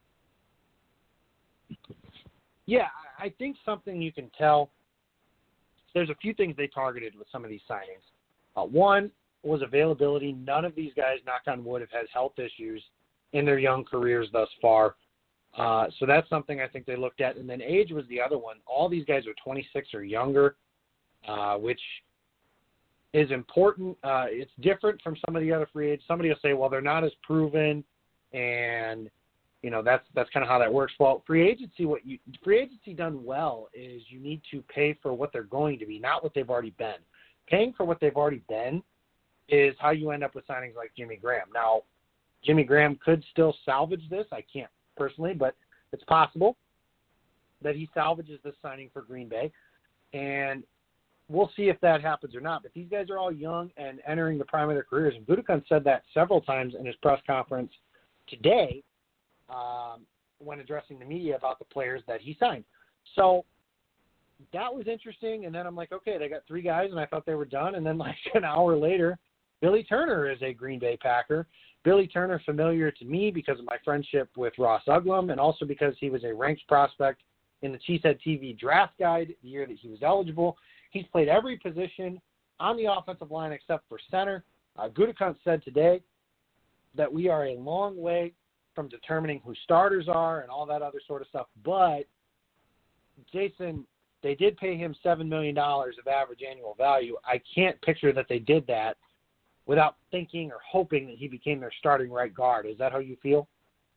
Yeah, I think something you can tell, there's a few things they targeted with some of these signings. One was availability. None of these guys, knock on wood, have had health issues in their young careers thus far. So that's something I think they looked at. And then age was the other one. All these guys are 26 or younger, which is important. It's different from some of the other free agents. Somebody will say, well, they're not as proven, and you know that's kind of how that works. Well, free agency done well is you need to pay for what they're going to be, not what they've already been. Paying for what they've already been is how you end up with signings like Jimmy Graham. Now, Jimmy Graham could still salvage this. I can't personally, but it's possible that he salvages this signing for Green Bay, and we'll see if that happens or not. But these guys are all young and entering the prime of their careers, and Gutekunst said that several times in his press conference today when addressing the media about the players that he signed. So that was interesting, and then I'm like, okay, they got 3 guys, and I thought they were done, and then like an hour later, Billy Turner is a Green Bay Packer. Billy Turner, familiar to me because of my friendship with Ross Uglum, and also because he was a ranked prospect in the Cheesehead TV draft guide the year that he was eligible. He's played every position on the offensive line except for center. Gutekunst said today that we are a long way from determining who starters are and all that other sort of stuff. But, Jason, they did pay him $7 million of average annual value. I can't picture that they did that without thinking or hoping that he became their starting right guard. Is that how you feel?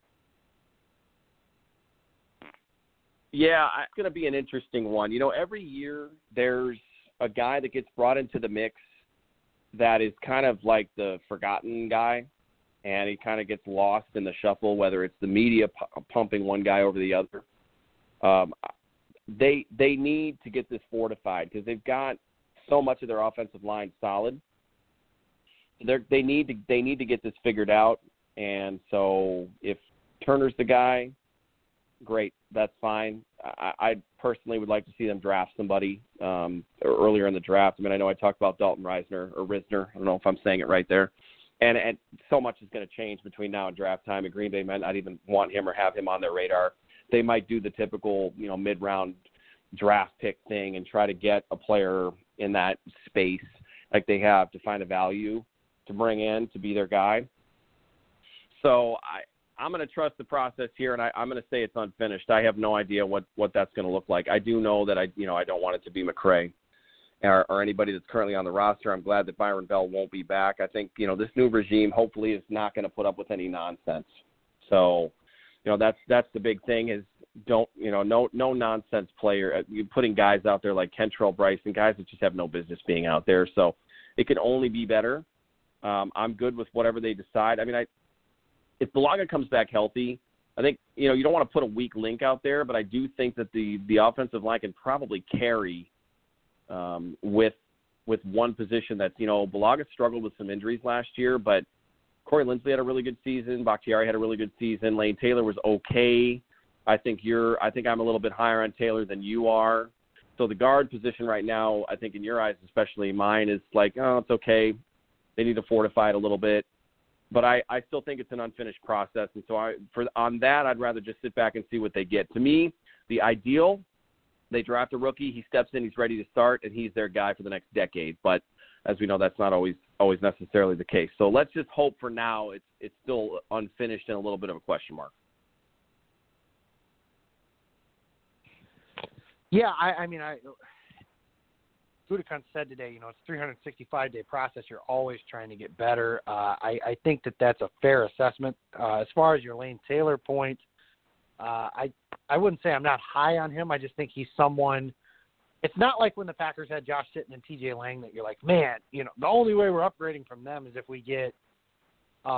Yeah, it's going to be an interesting one. You know, every year there's a guy that gets brought into the mix that is kind of like the forgotten guy, and he kind of gets lost in the shuffle, whether it's the media pumping one guy over the other. They need to get this fortified because they've got so much of their offensive line solid. They need to get this figured out, and so if Turner's the guy, great, that's fine. I personally would like to see them draft somebody earlier in the draft. I mean, I know I talked about Dalton Risner. I don't know if I'm saying it right there. And so much is going to change between now and draft time. And Green Bay might not even want him or have him on their radar. They might do the typical, mid-round draft pick thing and try to get a player in that space like they have to find a value to bring in to be their guy. So I'm going to trust the process here, and I'm going to say it's unfinished. I have no idea what that's going to look like. I do know that I don't want it to be McCray or anybody that's currently on the roster. I'm glad that Byron Bell won't be back. I think, this new regime hopefully is not going to put up with any nonsense. So, that's the big thing is no nonsense player. You're putting guys out there like Kentrell Bryson, guys that just have no business being out there. So it can only be better. I'm good with whatever they decide. I mean, if Bulaga comes back healthy, I think, you don't want to put a weak link out there, but I do think that the offensive line can probably carry with one position that's, Bulaga struggled with some injuries last year, but Corey Linsley had a really good season. Bakhtiari had a really good season. Lane Taylor was okay. I think I'm a little bit higher on Taylor than you are. So the guard position right now, I think in your eyes, especially mine, is like, oh, it's okay. They need to fortify it a little bit. But I still think it's an unfinished process. And so on that, I'd rather just sit back and see what they get. To me, the ideal, they draft a rookie, he steps in, he's ready to start, and he's their guy for the next decade. But as we know, that's not always necessarily the case. So let's just hope for now it's still unfinished and a little bit of a question mark. Yeah, Gutekunst said today, it's a 365-day process. You're always trying to get better. I think that's a fair assessment. As far as your Lane Taylor point, I wouldn't say I'm not high on him. I just think he's someone – it's not like when the Packers had Josh Sitton and T.J. Lang that you're like, man, the only way we're upgrading from them is if we get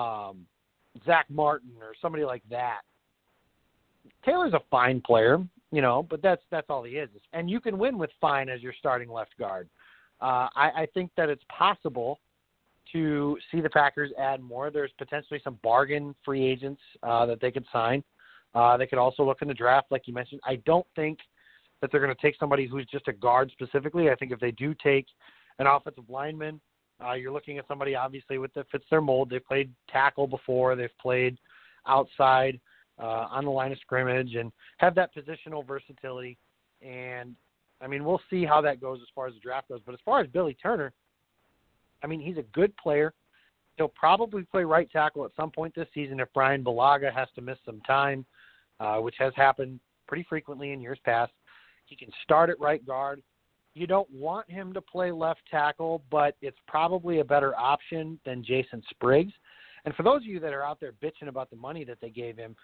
Zach Martin or somebody like that. Taylor's a fine player. but that's all he is. And you can win with Fine as your starting left guard. I think that it's possible to see the Packers add more. There's potentially some bargain free agents that they could sign. They could also look in the draft, like you mentioned. I don't think that they're going to take somebody who's just a guard specifically. I think if they do take an offensive lineman, you're looking at somebody obviously that fits their mold. They've played tackle before. They've played outside on the line of scrimmage and have that positional versatility. And, I mean, we'll see how that goes as far as the draft goes. But as far as Billy Turner, I mean, he's a good player. He'll probably play right tackle at some point this season if Brian Bulaga has to miss some time, which has happened pretty frequently in years past. He can start at right guard. You don't want him to play left tackle, but it's probably a better option than Jason Spriggs. And for those of you that are out there bitching about the money that they gave him,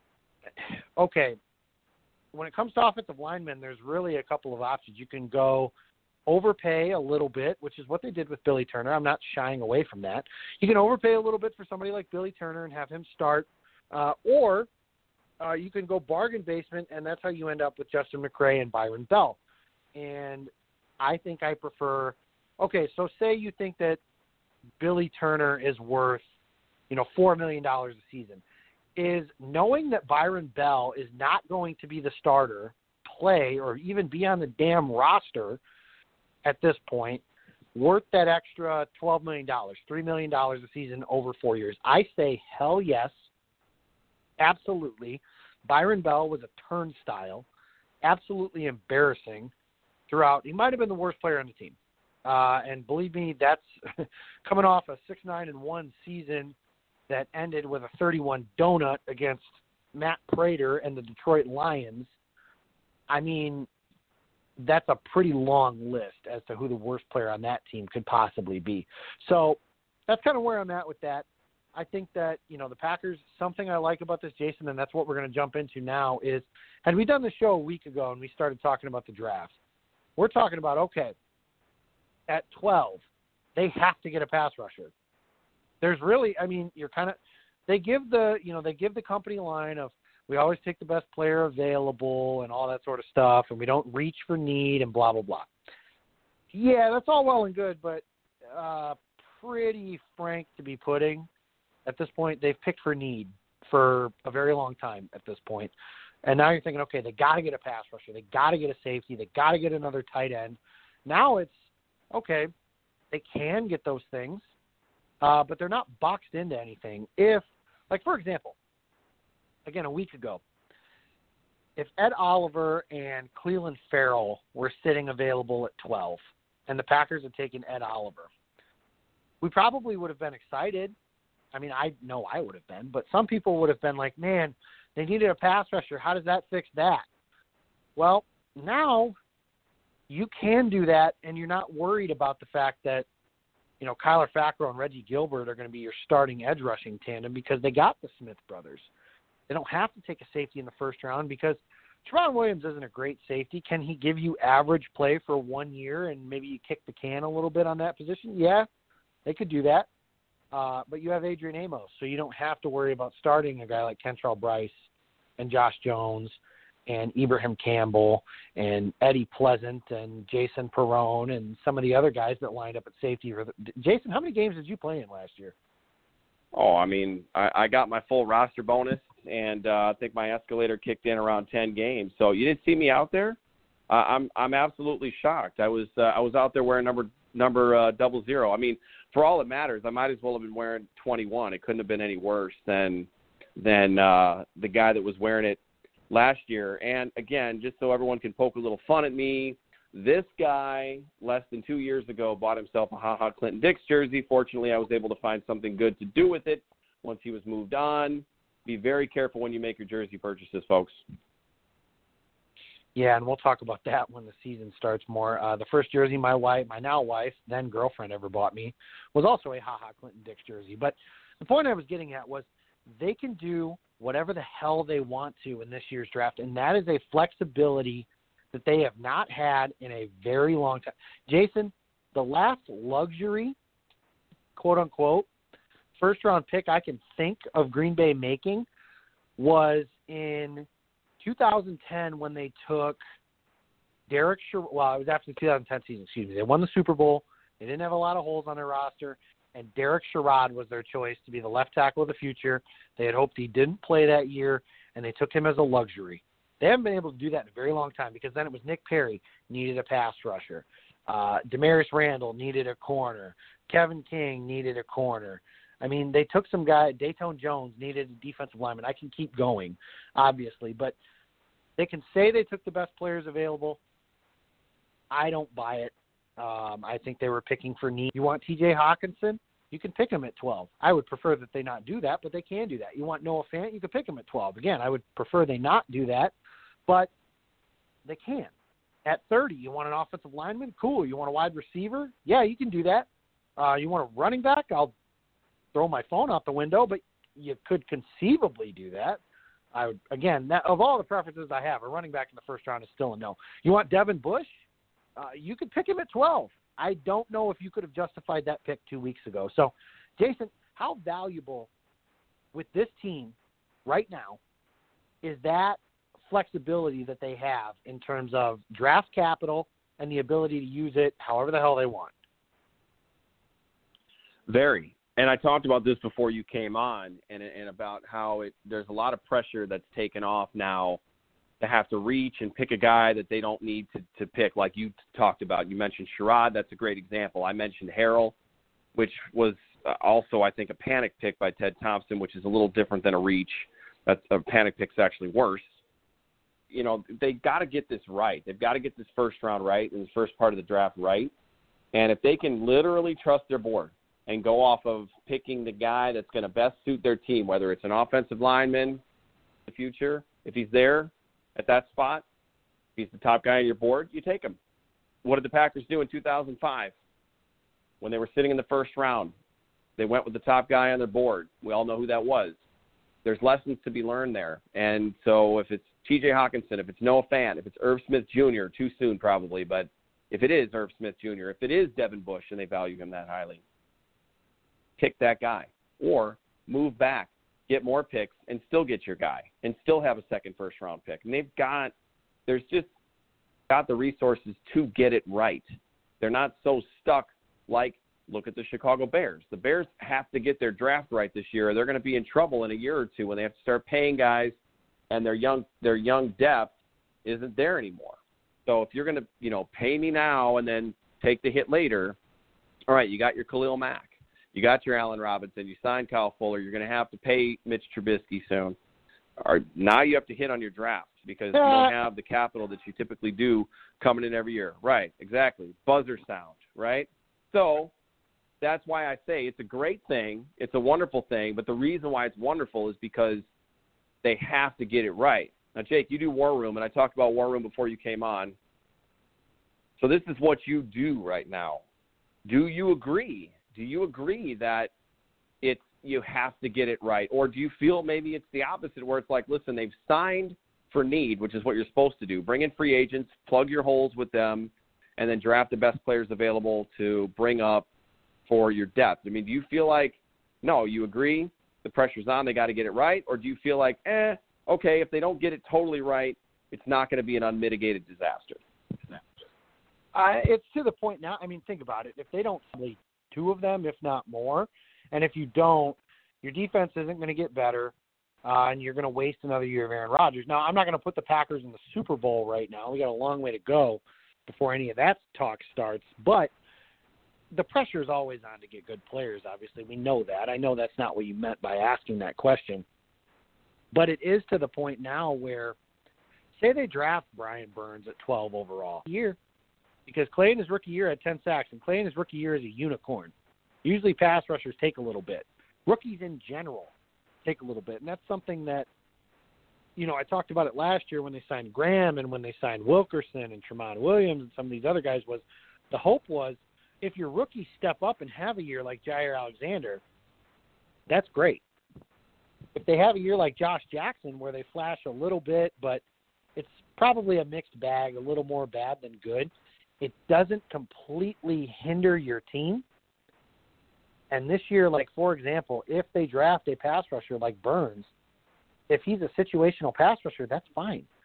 okay, when it comes to offensive linemen, there's really a couple of options. You can go overpay a little bit, which is what they did with Billy Turner. I'm not shying away from that. You can overpay a little bit for somebody like Billy Turner and have him start, or you can go bargain basement, and that's how you end up with Justin McCray and Byron Bell. And I think I prefer – okay, so say you think that Billy Turner is worth, $4 million a season. Is knowing that Byron Bell is not going to be the starter, play, or even be on the damn roster at this point, worth that extra $12 million, $3 million a season over 4 years? I say hell yes, absolutely. Byron Bell was a turnstile, absolutely embarrassing throughout. He might have been the worst player on the team. And believe me, that's coming off a 6-9-1 season that ended with a 31 donut against Matt Prater and the Detroit Lions. I mean, that's a pretty long list as to who the worst player on that team could possibly be. So that's kind of where I'm at with that. I think that, the Packers, something I like about this, Jason, and that's what we're going to jump into now, is had we done the show a week ago and we started talking about the draft, we're talking about, okay, at 12, they have to get a pass rusher. There's really, you're kind of, they give the company line of, we always take the best player available and all that sort of stuff, and we don't reach for need and blah, blah, blah. Yeah, that's all well and good, but pretty frank to be putting. At this point, they've picked for need for a very long time at this point. And now you're thinking, okay, they got to get a pass rusher. They got to get a safety. They got to get another tight end. Now it's, okay, they can get those things, but they're not boxed into anything. If, like, for example, again, a week ago, if Ed Oliver and Cleveland Farrell were sitting available at 12 and the Packers had taken Ed Oliver, we probably would have been excited. I know I would have been, but some people would have been like, man, they needed a pass rusher. How does that fix that? Well, now you can do that, and you're not worried about the fact that, Kyler Fackrell and Reggie Gilbert are going to be your starting edge rushing tandem because they got the Smith brothers. They don't have to take a safety in the first round because Trevon Williams isn't a great safety. Can he give you average play for 1 year and maybe you kick the can a little bit on that position? Yeah, they could do that. But you have Adrian Amos, so you don't have to worry about starting a guy like Kentrell Bryce and Josh Jones and Ibrahim Campbell and Eddie Pleasant and Jason Perrone and some of the other guys that lined up at safety. Jason, how many games did you play in last year? Oh, I got my full roster bonus, and I think my escalator kicked in around 10 games. So you didn't see me out there? I'm absolutely shocked. I was out there wearing number 00. For all it matters, I might as well have been wearing 21. It couldn't have been any worse than the guy that was wearing it last year. And again, just so everyone can poke a little fun at me, this guy less than 2 years ago bought himself a Ha Ha Clinton Dix jersey. Fortunately, I was able to find something good to do with it once he was moved on. Be very careful when you make your jersey purchases, folks. Yeah, and we'll talk about that when the season starts more. The first jersey my now wife, then girlfriend, ever bought me was also a Ha Ha Clinton Dix jersey. But the point I was getting at was they can do whatever the hell they want to in this year's draft, and that is a flexibility that they have not had in a very long time. Jason, the last luxury, quote-unquote, first-round pick I can think of Green Bay making was in 2010 when they took Derek Sherrod. Well, it was after the 2010 season, excuse me. They won the Super Bowl. They didn't have a lot of holes on their roster, and Derek Sherrod was their choice to be the left tackle of the future. They had hoped he didn't play that year, and they took him as a luxury. They haven't been able to do that in a very long time because then it was Nick Perry needed a pass rusher. Damaris Randall needed a corner. Kevin King needed a corner. I mean, they took some guy. Dayton Jones needed a defensive lineman. I can keep going, obviously, but they can say they took the best players available. I don't buy it. I think they were picking for need. You want T.J. Hawkinson? You can pick him at 12. I would prefer that they not do that, but they can do that. You want Noah Fant? You can pick him at 12. Again, I would prefer they not do that, but they can. At 30, you want an offensive lineman? Cool. You want a wide receiver? Yeah, you can do that. You want a running back? I'll throw my phone out the window, but you could conceivably do that. I would, again, of all the preferences I have, a running back in the first round is still a no. You want Devin Bush? You could pick him at 12. I don't know if you could have justified that pick 2 weeks ago. So, Jason, how valuable with this team right now is that flexibility that they have in terms of draft capital and the ability to use it however the hell they want? Very. And I talked about this before you came on and about how there's a lot of pressure that's taken off now to have to reach and pick a guy that they don't need to pick, like you talked about. You mentioned Sherrod. That's a great example. I mentioned Harrell, which was also, I think, a panic pick by Ted Thompson, which is a little different than a reach. A panic pick's actually worse. You know, they got to get this right. They've got to get this first round right and the first part of the draft right. And if they can literally trust their board and go off of picking the guy that's going to best suit their team, whether it's an offensive lineman in the future, if he's there at that spot, if he's the top guy on your board, you take him. What did the Packers do in 2005 when they were sitting in the first round? They went with the top guy on their board. We all know who that was. There's lessons to be learned there. And so if it's T.J. Hawkinson, if it's Noah Fant, if it's Irv Smith Jr., too soon probably, but if it is Irv Smith Jr., if it is Devin Bush and they value him that highly, pick that guy. Or move back, get more picks, and still get your guy, and still have a second first-round pick. And there's just got the resources to get it right. They're not so stuck like, look at the Chicago Bears. The Bears have to get their draft right this year, or they're going to be in trouble in a year or two when they have to start paying guys, and their young depth isn't there anymore. So if you're going to, pay me now and then take the hit later, all right, you got your Khalil Mack. You got your Allen Robinson. You signed Kyle Fuller. You're going to have to pay Mitch Trubisky soon. Or now you have to hit on your draft because you don't have the capital that you typically do coming in every year. Right, exactly. Buzzer sound, right? So that's why I say it's a great thing. It's a wonderful thing. But the reason why it's wonderful is because they have to get it right. Now, Jake, you do War Room, and I talked about War Room before you came on. So this is what you do right now. Do you agree? Do you agree that you have to get it right? Or do you feel maybe it's the opposite where it's like, listen, they've signed for need, which is what you're supposed to do. Bring in free agents, plug your holes with them, and then draft the best players available to bring up for your depth. I mean, do you feel like, no, you agree, the pressure's on, they got to get it right? Or do you feel like, okay, if they don't get it totally right, it's not going to be an unmitigated disaster? It's to the point now. I mean, think about it. If they don't play two of them, if not more, and if you don't, your defense isn't going to get better, and you're going to waste another year of Aaron Rodgers. Now, I'm not going to put the Packers in the Super Bowl right now. We got a long way to go before any of that talk starts, but the pressure is always on to get good players, obviously. We know that. I know that's not what you meant by asking that question, but it is to the point now where, say they draft Brian Burns at 12 overall year, because Clay in his rookie year had 10 sacks, and Clay in his rookie year is a unicorn. Usually pass rushers take a little bit. Rookies in general take a little bit, and that's something that, I talked about it last year when they signed Graham and when they signed Wilkerson and Tramon Williams and some of these other guys, was the hope was if your rookies step up and have a year like Jair Alexander, that's great. If they have a year like Josh Jackson where they flash a little bit, but it's probably a mixed bag, a little more bad than good, it doesn't completely hinder your team. And this year, like, for example, if they draft a pass rusher like Burns, if he's a situational pass rusher, that's fine.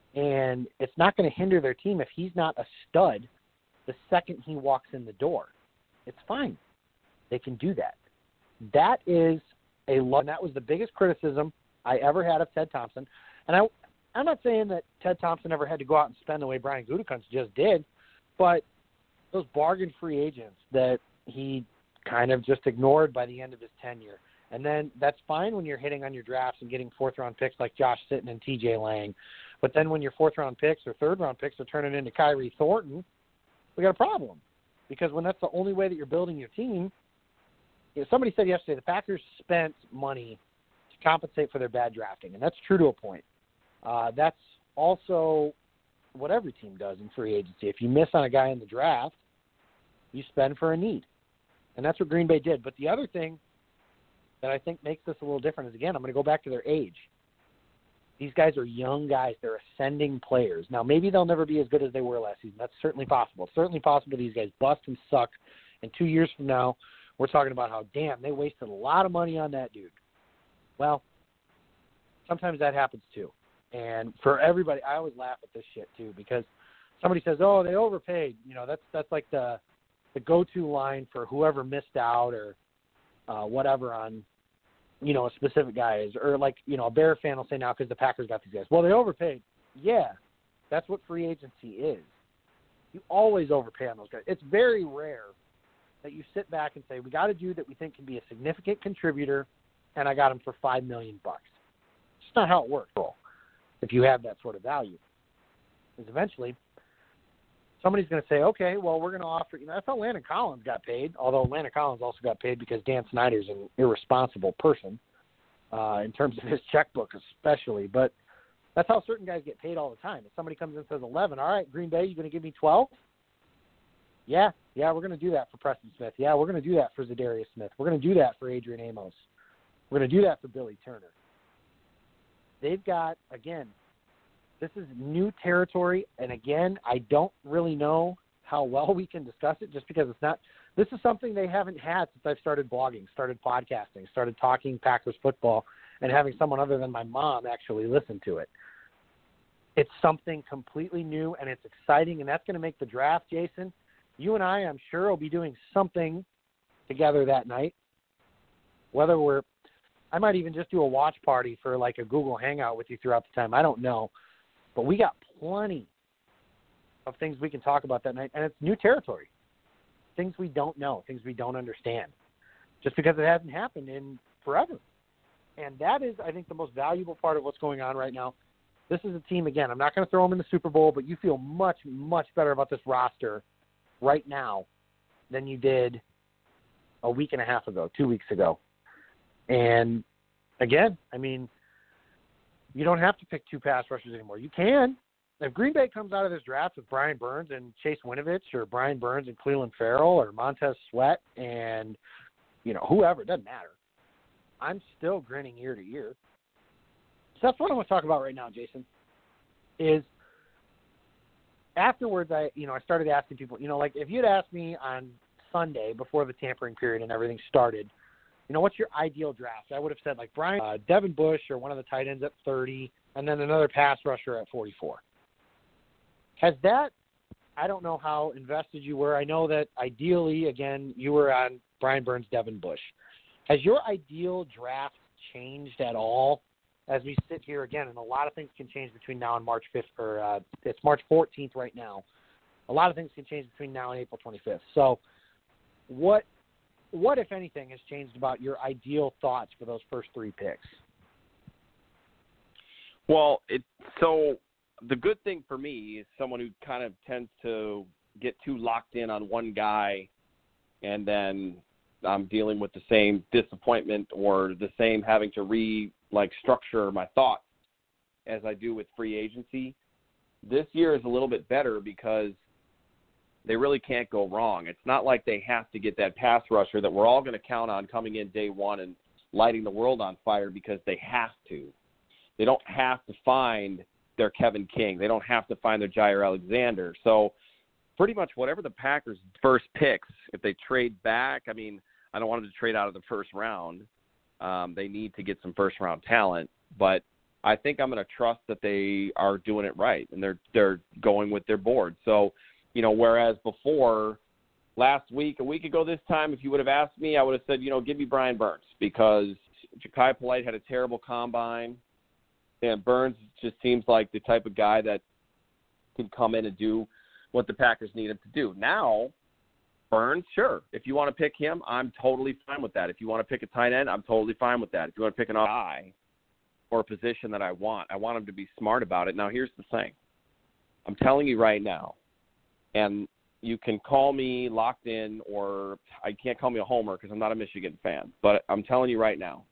And it's not going to hinder their team if he's not a stud the second he walks in the door. It's fine. They can do that. That is and that was the biggest criticism I ever had of Ted Thompson. And I'm not saying that Ted Thompson ever had to go out and spend the way Brian Gutekunst just did, but those bargain free agents that he kind of just ignored by the end of his tenure. And then that's fine when you're hitting on your drafts and getting fourth-round picks like Josh Sitton and T.J. Lang. But then when your fourth-round picks or third-round picks are turning into Kyrie Thornton, we got a problem. Because when that's the only way that you're building your team, somebody said yesterday the Packers spent money to compensate for their bad drafting, and that's true to a point. That's also what every team does in free agency. If you miss on a guy in the draft, you spend for a need. And that's what Green Bay did. But the other thing that I think makes this a little different is, again, I'm going to go back to their age. These guys are young guys. They're ascending players. Now, maybe they'll never be as good as they were last season. That's certainly possible. It's certainly possible these guys bust and suck. And 2 years from now, we're talking about how, damn, they wasted a lot of money on that dude. Well, sometimes that happens too. And for everybody, I always laugh at this shit too, because somebody says, oh, they overpaid. You know, that's like the go-to line for whoever missed out or whatever on, you know, a specific guy is. Or like, you know, a Bear fan will say now because the Packers got these guys. Well, they overpaid. Yeah, that's what free agency is. You always overpay on those guys. It's very rare that you sit back and say, we got a dude that we think can be a significant contributor, and I got him for $5 million. It's just not how it works, if you have that sort of value. Because eventually, somebody's going to say, okay, well, we're going to offer, you know, that's how Landon Collins got paid, although Landon Collins also got paid because Dan Snyder's an irresponsible person in terms of his checkbook especially. But that's how certain guys get paid all the time. If somebody comes in and says 11, all right, Green Bay, you going to give me 12? Yeah, we're going to do that for Preston Smith. Yeah, we're going to do that for Zadarius Smith. We're going to do that for Adrian Amos. We're going to do that for Billy Turner. They've got, again, this is new territory, and again, I don't really know how well we can discuss it just because it's not – this is something they haven't had since I've started blogging, started podcasting, started talking Packers football, and having someone other than my mom actually listen to it. It's something completely new, and it's exciting, and that's going to make the draft, Jason. You and I'm sure, will be doing something together that night, whether I might even just do a watch party for like a Google Hangout with you throughout the time. I don't know. But we got plenty of things we can talk about that night, and it's new territory. Things we don't know, things we don't understand, just because it hasn't happened in forever. And that is, I think, the most valuable part of what's going on right now. This is a team, again, I'm not going to throw them in the Super Bowl, but you feel much, much better about this roster right now than you did a week and a half ago, 2 weeks ago. And, again, I mean, you don't have to pick two pass rushers anymore. You can. If Green Bay comes out of this draft with Brian Burns and Chase Winovich, or Brian Burns and Cleveland Farrell, or Montez Sweat and, you know, whoever, it doesn't matter. I'm still grinning ear to ear. So that's what I want to talk about right now, Jason, is afterwards I started asking people, you know, like if you'd asked me on Sunday before the tampering period and everything started, you know, what's your ideal draft? I would have said like Brian, Devin Bush or one of the tight ends at 30, and then another pass rusher at 44. Has that, I don't know how invested you were. I know that ideally, again, you were on Brian Burns, Devin Bush. Has your ideal draft changed at all as we sit here again? And a lot of things can change between now and March 5th, or it's March 14th right now. A lot of things can change between now and April 25th. So what, if anything, has changed about your ideal thoughts for those first three picks? Well, so the good thing for me is someone who kind of tends to get too locked in on one guy, and then I'm dealing with the same disappointment or the same having to structure my thoughts as I do with free agency. This year is a little bit better because they really can't go wrong. It's not like they have to get that pass rusher that we're all going to count on coming in day one and lighting the world on fire because they have to. They don't have to find their Kevin King. They don't have to find their Jair Alexander. So pretty much whatever the Packers' first picks, if they trade back, I mean, I don't want them to trade out of the first round. They need to get some first-round talent. But I think I'm going to trust that they are doing it right and they're going with their board. So, whereas before last week, a week ago this time, if you would have asked me, I would have said, give me Brian Burns because Ja'Kai Polite had a terrible combine, and Burns just seems like the type of guy that can come in and do what the Packers need him to do. Now, Burns, sure. If you want to pick him, I'm totally fine with that. If you want to pick a tight end, I'm totally fine with that. If you want to pick an guy or a position that I want him to be smart about it. Now, here's the thing. I'm telling you right now, and you can call me locked in, or I can't call me a homer because I'm not a Michigan fan, but I'm telling you right now.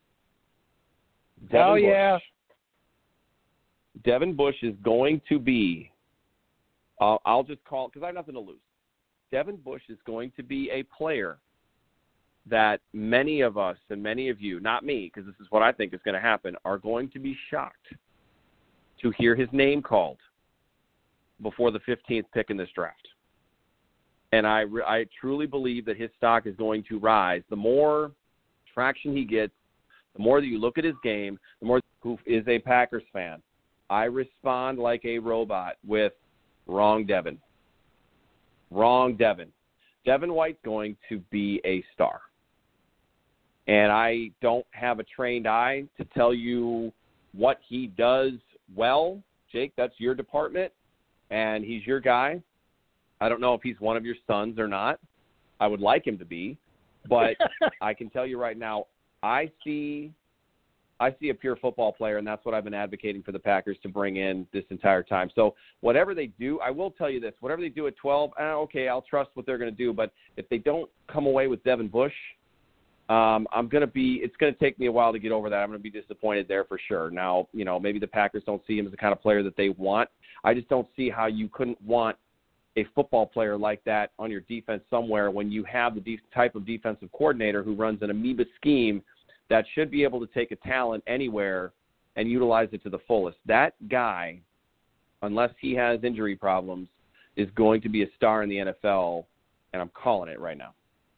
Devin Bush is going to be, I'll just call it because I have nothing to lose. Devin Bush is going to be a player that many of us and many of you, not me, because this is what I think is going to happen, are going to be shocked to hear his name called before the 15th pick in this draft. And I truly believe that his stock is going to rise. The more traction he gets, the more that you look at his game, the more who is a Packers fan, I respond like a robot with wrong Devin. Wrong Devin. Devin White's going to be a star. And I don't have a trained eye to tell you what he does well. Jake, that's your department, and he's your guy. I don't know if he's one of your sons or not. I would like him to be. But I can tell you right now, I see a pure football player, and that's what I've been advocating for the Packers to bring in this entire time. So whatever they do, I will tell you this, whatever they do at 12, okay, I'll trust what they're going to do. But if they don't come away with Devin Bush, it's going to take me a while to get over that. I'm going to be disappointed there for sure. Now, maybe the Packers don't see him as the kind of player that they want. I just don't see how you couldn't want a football player like that on your defense somewhere when you have the type of defensive coordinator who runs an amoeba scheme that should be able to take a talent anywhere and utilize it to the fullest. That guy, unless he has injury problems, is going to be a star in the NFL, and I'm calling it right now.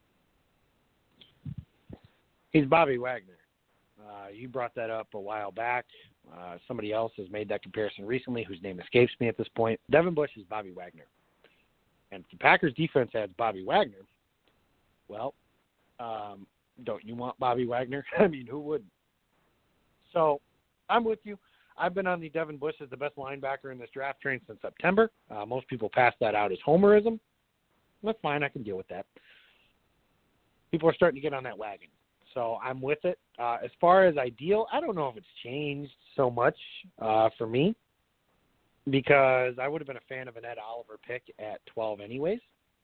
He's Bobby Wagner. You brought that up a while back. Somebody else has made that comparison recently whose name escapes me at this point. Devin Bush is Bobby Wagner. And if the Packers defense adds Bobby Wagner, well, don't you want Bobby Wagner? I mean, who wouldn't? So I'm with you. I've been on the Devin Bush as the best linebacker in this draft train since September. Most people pass that out as homerism. That's fine. I can deal with that. People are starting to get on that wagon. So I'm with it. As far as ideal, I don't know if it's changed so much for me because I would have been a fan of an Ed Oliver pick at 12 anyways.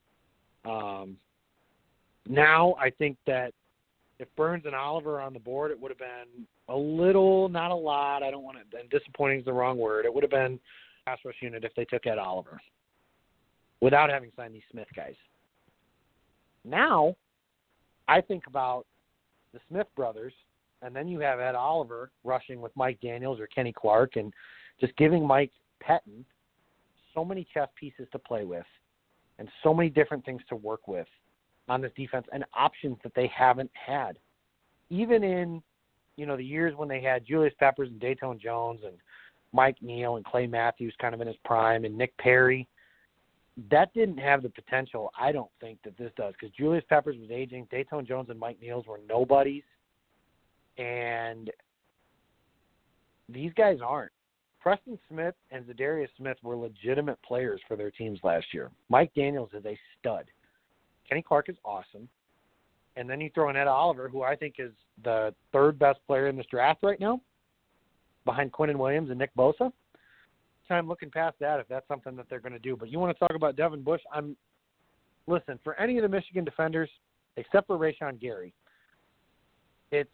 Now I think that if Burns and Oliver are on the board, it would have been a little, not a lot. I don't want to, and disappointing is the wrong word. It would have been pass rush unit if they took Ed Oliver without having signed these Smith guys. Now I think about the Smith brothers, and then you have Ed Oliver rushing with Mike Daniels or Kenny Clark and just giving Mike Pettin so many chess pieces to play with and so many different things to work with on this defense and options that they haven't had. Even in, the years when they had Julius Peppers and Dayton Jones and Mike Neal and Clay Matthews kind of in his prime and Nick Perry, that didn't have the potential, I don't think, that this does, because Julius Peppers was aging. Dayton Jones and Mike Neals were nobodies, and these guys aren't. Preston Smith and Zadarius Smith were legitimate players for their teams last year. Mike Daniels is a stud. Kenny Clark is awesome. And then you throw in Ed Oliver, who I think is the third best player in this draft right now, behind Quinnen Williams and Nick Bosa. I'm looking past that if that's something that they're going to do. But you want to talk about Devin Bush? Listen, for any of the Michigan defenders, except for Rashawn Gary, it's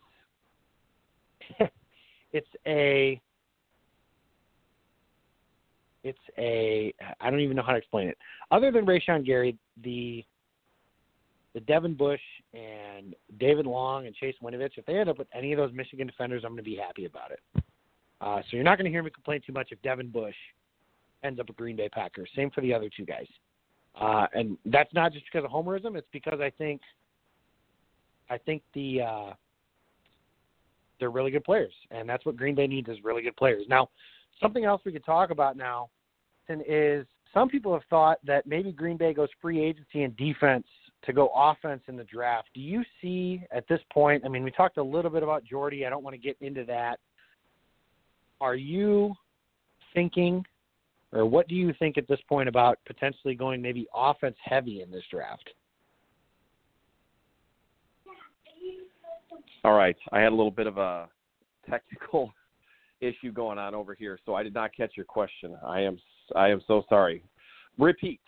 a I don't even know how to explain it. Other than Rashawn Gary, the Devin Bush and David Long and Chase Winovich, if they end up with any of those Michigan defenders, I'm going to be happy about it. So you're not going to hear me complain too much if Devin Bush ends up a Green Bay Packer. Same for the other two guys. And that's not just because of homerism. It's because I think they're really good players, and that's what Green Bay needs is really good players. Now, something else we could talk about now is some people have thought that maybe Green Bay goes free agency and defense to go offense in the draft. Do you see at this point, I mean, we talked a little bit about Jordy. I don't want to get into that. Are you thinking, or what do you think at this point about potentially going maybe offense heavy in this draft? All right. I had a little bit of a technical issue going on over here, so I did not catch your question. I am so sorry. Repeat.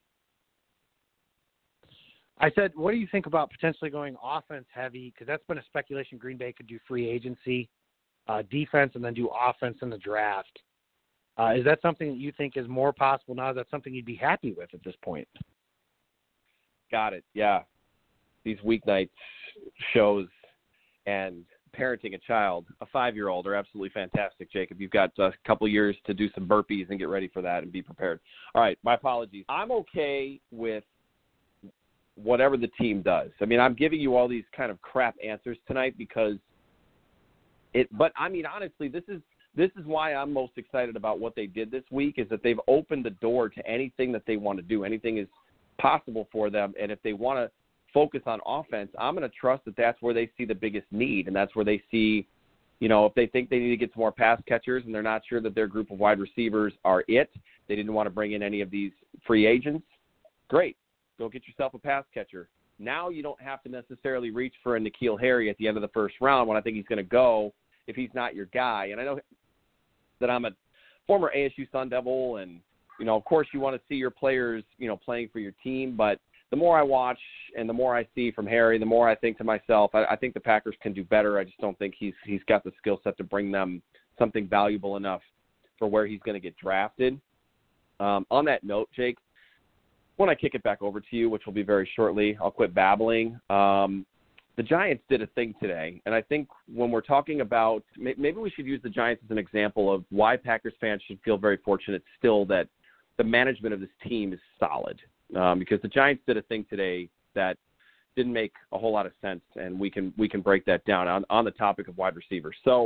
I said, what do you think about potentially going offense heavy? Because that's been a speculation Green Bay could do free agency, defense, and then do offense in the draft. Is that something that you think is more possible now? Is that something you'd be happy with at this point? Got it. Yeah. These weeknight shows and parenting a child, a 5-year-old, are absolutely fantastic, Jacob. You've got a couple years to do some burpees and get ready for that and be prepared. All right, my apologies. I'm okay with whatever the team does. I mean, I'm giving you all these kind of crap answers tonight because but I mean, honestly, this is why I'm most excited about what they did this week, is that they've opened the door to anything that they want to do. Anything is possible for them, and if they want to focus on offense, I'm going to trust that that's where they see the biggest need, and that's where they see, if they think they need to get some more pass catchers and they're not sure that their group of wide receivers are it, they didn't want to bring in any of these free agents, great. Go get yourself a pass catcher. Now you don't have to necessarily reach for a N'Keal Harry at the end of the first round when I think he's going to go if he's not your guy. And I know that I'm a former ASU Sun Devil, and, of course you want to see your players, playing for your team, but the more I watch and the more I see from Harry, the more I think to myself, I think the Packers can do better. I just don't think he's got the skill set to bring them something valuable enough for where he's going to get drafted. On that note, Jake, when I kick it back over to you, which will be very shortly, I'll quit babbling. The Giants did a thing today, and I think when we're talking about, maybe we should use the Giants as an example of why Packers fans should feel very fortunate still that the management of this team is solid. Because the Giants did a thing today that didn't make a whole lot of sense, and we can break that down on the topic of wide receivers. So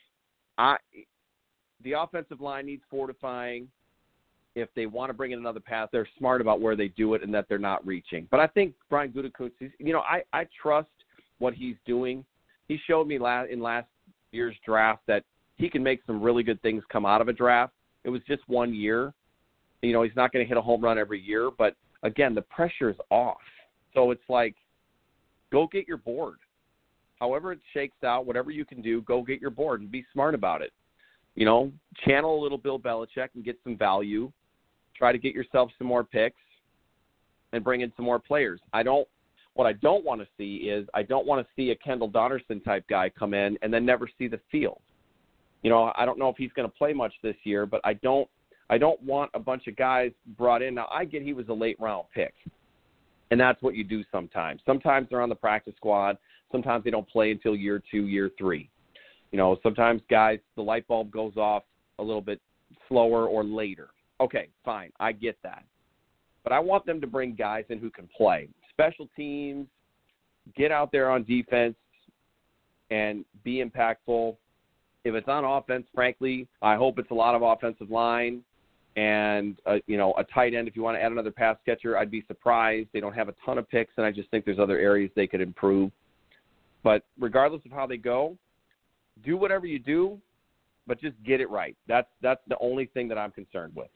the offensive line needs fortifying. If they want to bring in another pass, they're smart about where they do it and that they're not reaching. But I think Brian Gutekunst, I trust what he's doing. He showed me in last year's draft that he can make some really good things come out of a draft. It was just 1 year. He's not going to hit a home run every year, but again, the pressure is off. So it's like, go get your board. However it shakes out, whatever you can do, go get your board and be smart about it. Channel a little Bill Belichick and get some value. Try to get yourself some more picks and bring in some more players. What I don't want to see is I don't want to see a Kendall Donnerson type guy come in and then never see the field. I don't know if he's going to play much this year, but I don't want a bunch of guys brought in. Now, I get he was a late-round pick, and that's what you do sometimes. Sometimes they're on the practice squad. Sometimes they don't play until year 2, year 3. Sometimes guys, the light bulb goes off a little bit slower or later. Okay, fine. I get that. But I want them to bring guys in who can play. Special teams, get out there on defense, and be impactful. If it's on offense, frankly, I hope it's a lot of offensive line and, a tight end. If you want to add another pass catcher, I'd be surprised. They don't have a ton of picks, and I just think there's other areas they could improve. But regardless of how they go, do whatever you do, but just get it right. That's the only thing that I'm concerned with.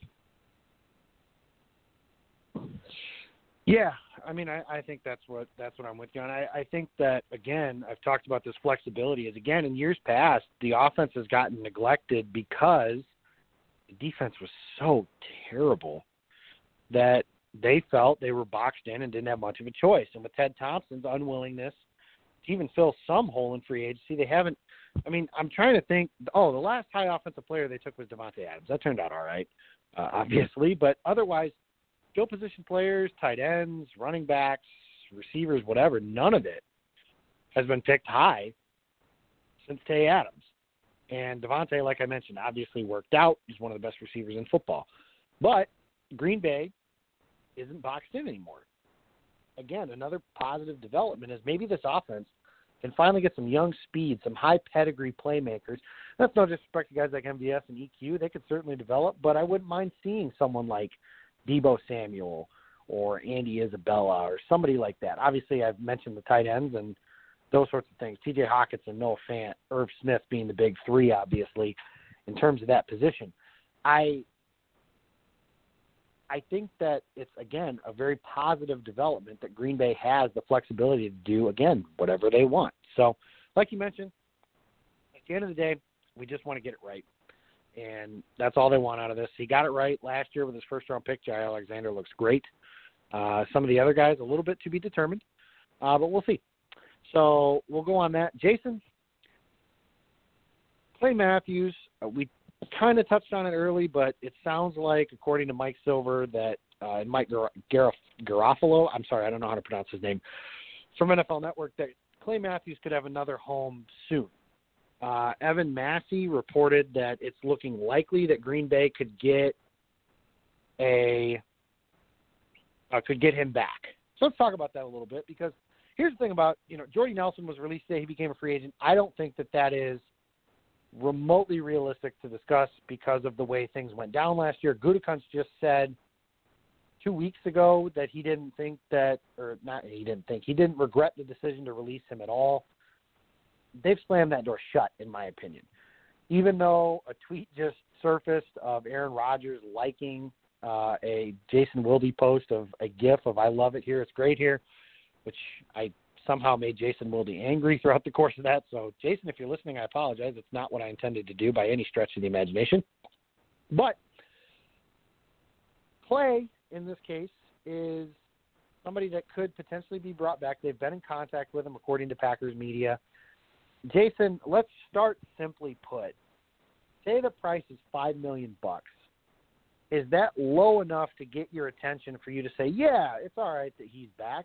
Yeah, I mean, I think that's what I'm with you on. I think that, again, I've talked about this flexibility. Is again, in years past, the offense has gotten neglected because the defense was so terrible that they felt they were boxed in and didn't have much of a choice. And with Ted Thompson's unwillingness to even fill some hole in free agency, they haven't. I mean, I'm trying to think. The last high offensive player they took was Davante Adams. That turned out all right, obviously. But otherwise, skill position players, tight ends, running backs, receivers, whatever, none of it has been picked high since Tay Adams. And Davante, like I mentioned, obviously worked out. He's one of the best receivers in football. But Green Bay isn't boxed in anymore. Again, another positive development is maybe this offense and finally get some young speed, some high pedigree playmakers. That's no disrespect to guys like MVS and EQ. They could certainly develop, but I wouldn't mind seeing someone like Deebo Samuel or Andy Isabella or somebody like that. Obviously, I've mentioned the tight ends and those sorts of things. TJ Hawkinson, Noah Fant, Irv Smith being the big three, obviously, in terms of that position. I think that it's, again, a very positive development that Green Bay has the flexibility to do, again, whatever they want. So, like you mentioned, at the end of the day, we just want to get it right. And that's all they want out of this. He got it right last year with his first-round pick. Jair Alexander looks great. Some of the other guys, a little bit to be determined, but we'll see. So we'll go on that. Jason, Clay Matthews, we kind of touched on it early, but it sounds like, according to Mike Silver, that Mike Garofalo, I'm sorry, I don't know how to pronounce his name, from NFL Network, that Clay Matthews could have another home soon. Evan Massey reported that it's looking likely that Green Bay could get him back. So let's talk about that a little bit, because here's the thing about, Jordy Nelson was released today. He became a free agent. I don't think that is remotely realistic to discuss because of the way things went down last year. Gutekunst just said 2 weeks ago that he didn't regret the decision to release him at all. They've slammed that door shut, in my opinion. Even though a tweet just surfaced of Aaron Rodgers liking a Jason Wilde post of a GIF of "I love it here, it's great here," which I somehow made Jason Wilde angry throughout the course of that. So, Jason, if you're listening, I apologize. It's not what I intended to do by any stretch of the imagination. But Clay, in this case, is somebody that could potentially be brought back. They've been in contact with him, according to Packers media. Jason, let's start simply put. Say the price is $5 million. Is that low enough to get your attention for you to say, yeah, it's all right that he's back?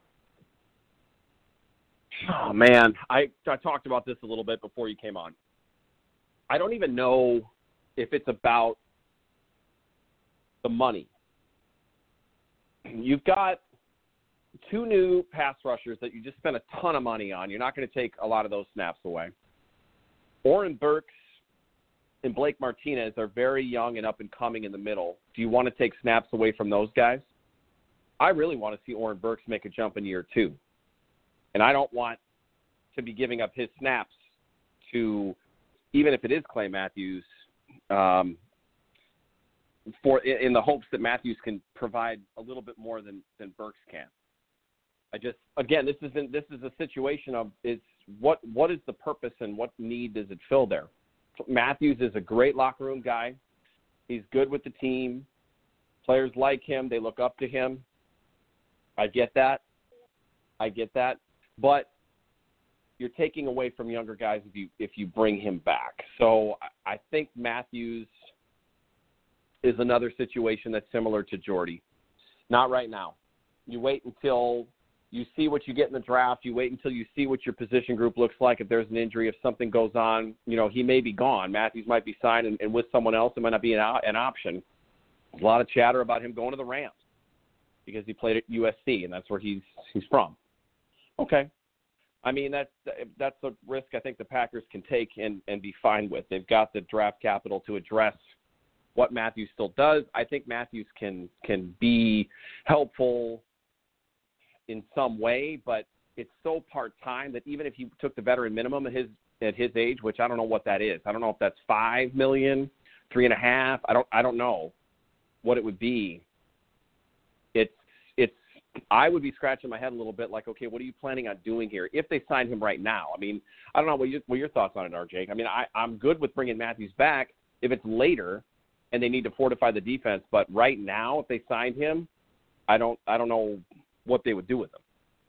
Oh, man, I talked about this a little bit before you came on. I don't even know if it's about the money. You've got two new pass rushers that you just spent a ton of money on. You're not going to take a lot of those snaps away. Oren Burks and Blake Martinez are very young and up and coming in the middle. Do you want to take snaps away from those guys? I really want to see Oren Burks make a jump in year 2. And I don't want to be giving up his snaps to, even if it is Clay Matthews, in the hopes that Matthews can provide a little bit more than Burks can. This is a situation of what is the purpose and what need does it fill there? Matthews is a great locker room guy. He's good with the team. Players like him. They look up to him. I get that. But you're taking away from younger guys if you bring him back. So I think Matthews is another situation that's similar to Jordy. Not right now. You wait until you see what you get in the draft. You wait until you see what your position group looks like. If there's an injury, if something goes on, he may be gone. Matthews might be signed and with someone else. It might not be an option. There's a lot of chatter about him going to the Rams because he played at USC, and that's where he's from. Okay. I mean, that's a risk I think the Packers can take and be fine with. They've got the draft capital to address what Matthews still does. I think Matthews can be helpful in some way, but it's so part-time that even if he took the veteran minimum at his age, which I don't know what that is. I don't know if that's $5 million, $3.5 million. I don't know what it would be. I would be scratching my head a little bit like, okay, what are you planning on doing here if they sign him right now? I mean, I don't know what your thoughts on it are, Jake. I mean, I'm good with bringing Matthews back if it's later and they need to fortify the defense, but right now if they signed him, I don't know what they would do with him.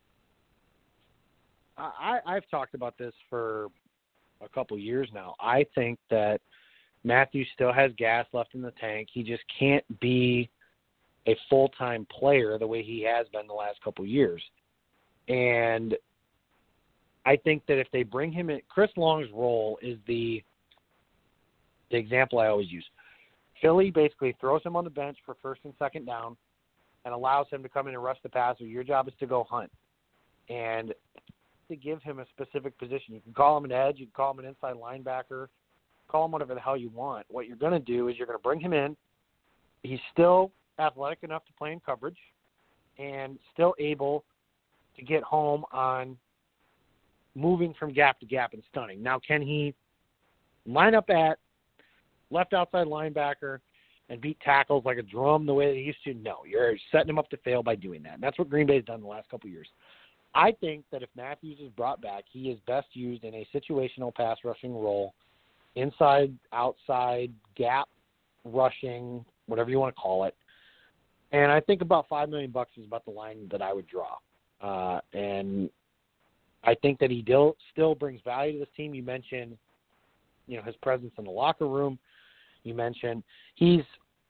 I've talked about this for a couple years now. I think that Matthews still has gas left in the tank. He just can't be a full-time player the way he has been the last couple years. And I think that if they bring him in, Chris Long's role is the example I always use. Philly basically throws him on the bench for first and second down and allows him to come in and rush the passer. Your job is to go hunt. And to give him a specific position. You can call him an edge. You can call him an inside linebacker. Call him whatever the hell you want. What you're going to do is you're going to bring him in. He's still athletic enough to play in coverage and still able to get home on moving from gap to gap and stunning. Now, can he line up at left outside linebacker and beat tackles like a drum the way they used to? No, you're setting him up to fail by doing that. And that's what Green Bay's done the last couple of years. I think that if Matthews is brought back, he is best used in a situational pass rushing role, inside, outside, gap rushing, whatever you want to call it. And I think about $5 million is about the line that I would draw. And I think that he still brings value to this team. You mentioned, his presence in the locker room. You mentioned he's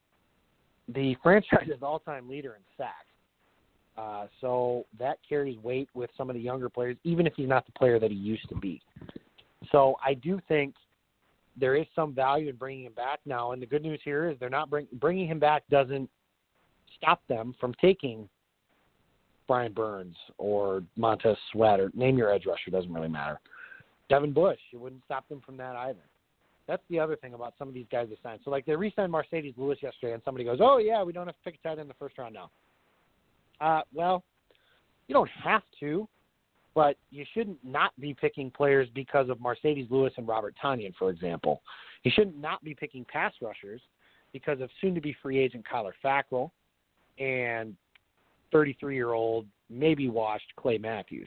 the franchise's all-time leader in sacks. So that carries weight with some of the younger players, even if he's not the player that he used to be. So I do think there is some value in bringing him back now. And the good news here is they're not bringing him back doesn't stop them from taking Brian Burns or Montez Sweat, or name your edge rusher, doesn't really matter. Devin Bush, it wouldn't stop them from that either. That's the other thing about some of these guys they signed. So, they re-signed Mercedes Lewis yesterday, and somebody goes, oh, yeah, we don't have to pick a tight end in the first round now. Well, you don't have to, but you shouldn't not be picking players because of Mercedes Lewis and Robert Tonyan, for example. You shouldn't not be picking pass rushers because of soon-to-be free agent Kyler Fackrell and 33-year-old, maybe washed Clay Matthews.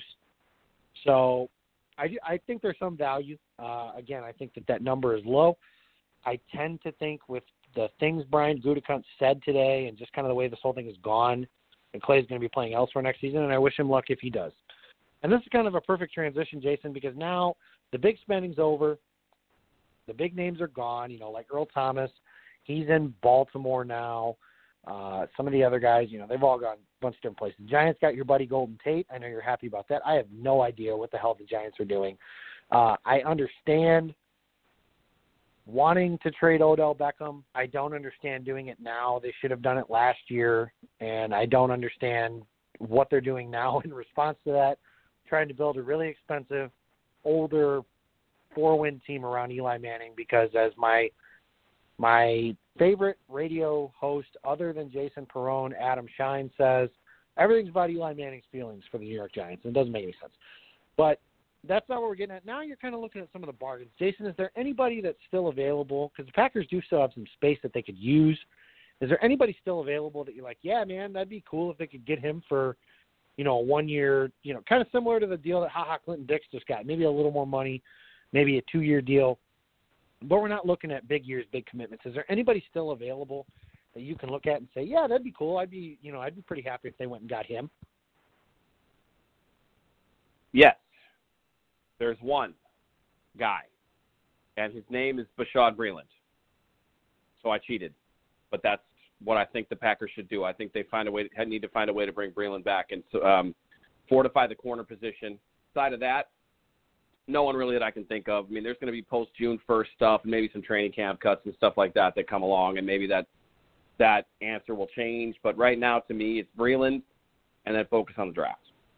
So I think there's some value. Again, I think that number is low. I tend to think with the things Brian Gutekunst said today and just kind of the way this whole thing has gone, and Clay's going to be playing elsewhere next season, and I wish him luck if he does. And this is kind of a perfect transition, Jason, because now the big spending's over. The big names are gone, like Earl Thomas. He's in Baltimore now. Some of the other guys, they've all gone a bunch of different places. The Giants got your buddy Golden Tate. I know you're happy about that. I have no idea what the hell the Giants are doing. I understand wanting to trade Odell Beckham. I don't understand doing it now. They should have done it last year, and I don't understand what they're doing now in response to that, trying to build a really expensive, older, 4-win team around Eli Manning, because as my favorite radio host other than Jason Perrone, Adam Shine, says, everything's about Eli Manning's feelings for the New York Giants, and it doesn't make any sense. But that's not what we're getting at. Now you're kind of looking at some of the bargains. Jason, is there anybody that's still available? Because the Packers do still have some space that they could use. Is there anybody still available that you're like, yeah, man, that'd be cool if they could get him for, a 1-year, kind of similar to the deal that HaHa Clinton Dix just got, maybe a little more money, maybe a 2-year deal. But we're not looking at big years, big commitments. Is there anybody still available that you can look at and say, yeah, that'd be cool. I'd be pretty happy if they went and got him? Yes. There's one guy, and his name is Bashaud Breeland. So I cheated, but that's what I think the Packers should do. I think they need to find a way to bring Breeland back and fortify the corner position. Side of that, no one really that I can think of. I mean, there's going to be post-June 1st stuff and maybe some training camp cuts and stuff like that come along, and maybe that answer will change. But right now, to me, it's Breeland and then focus on the draft.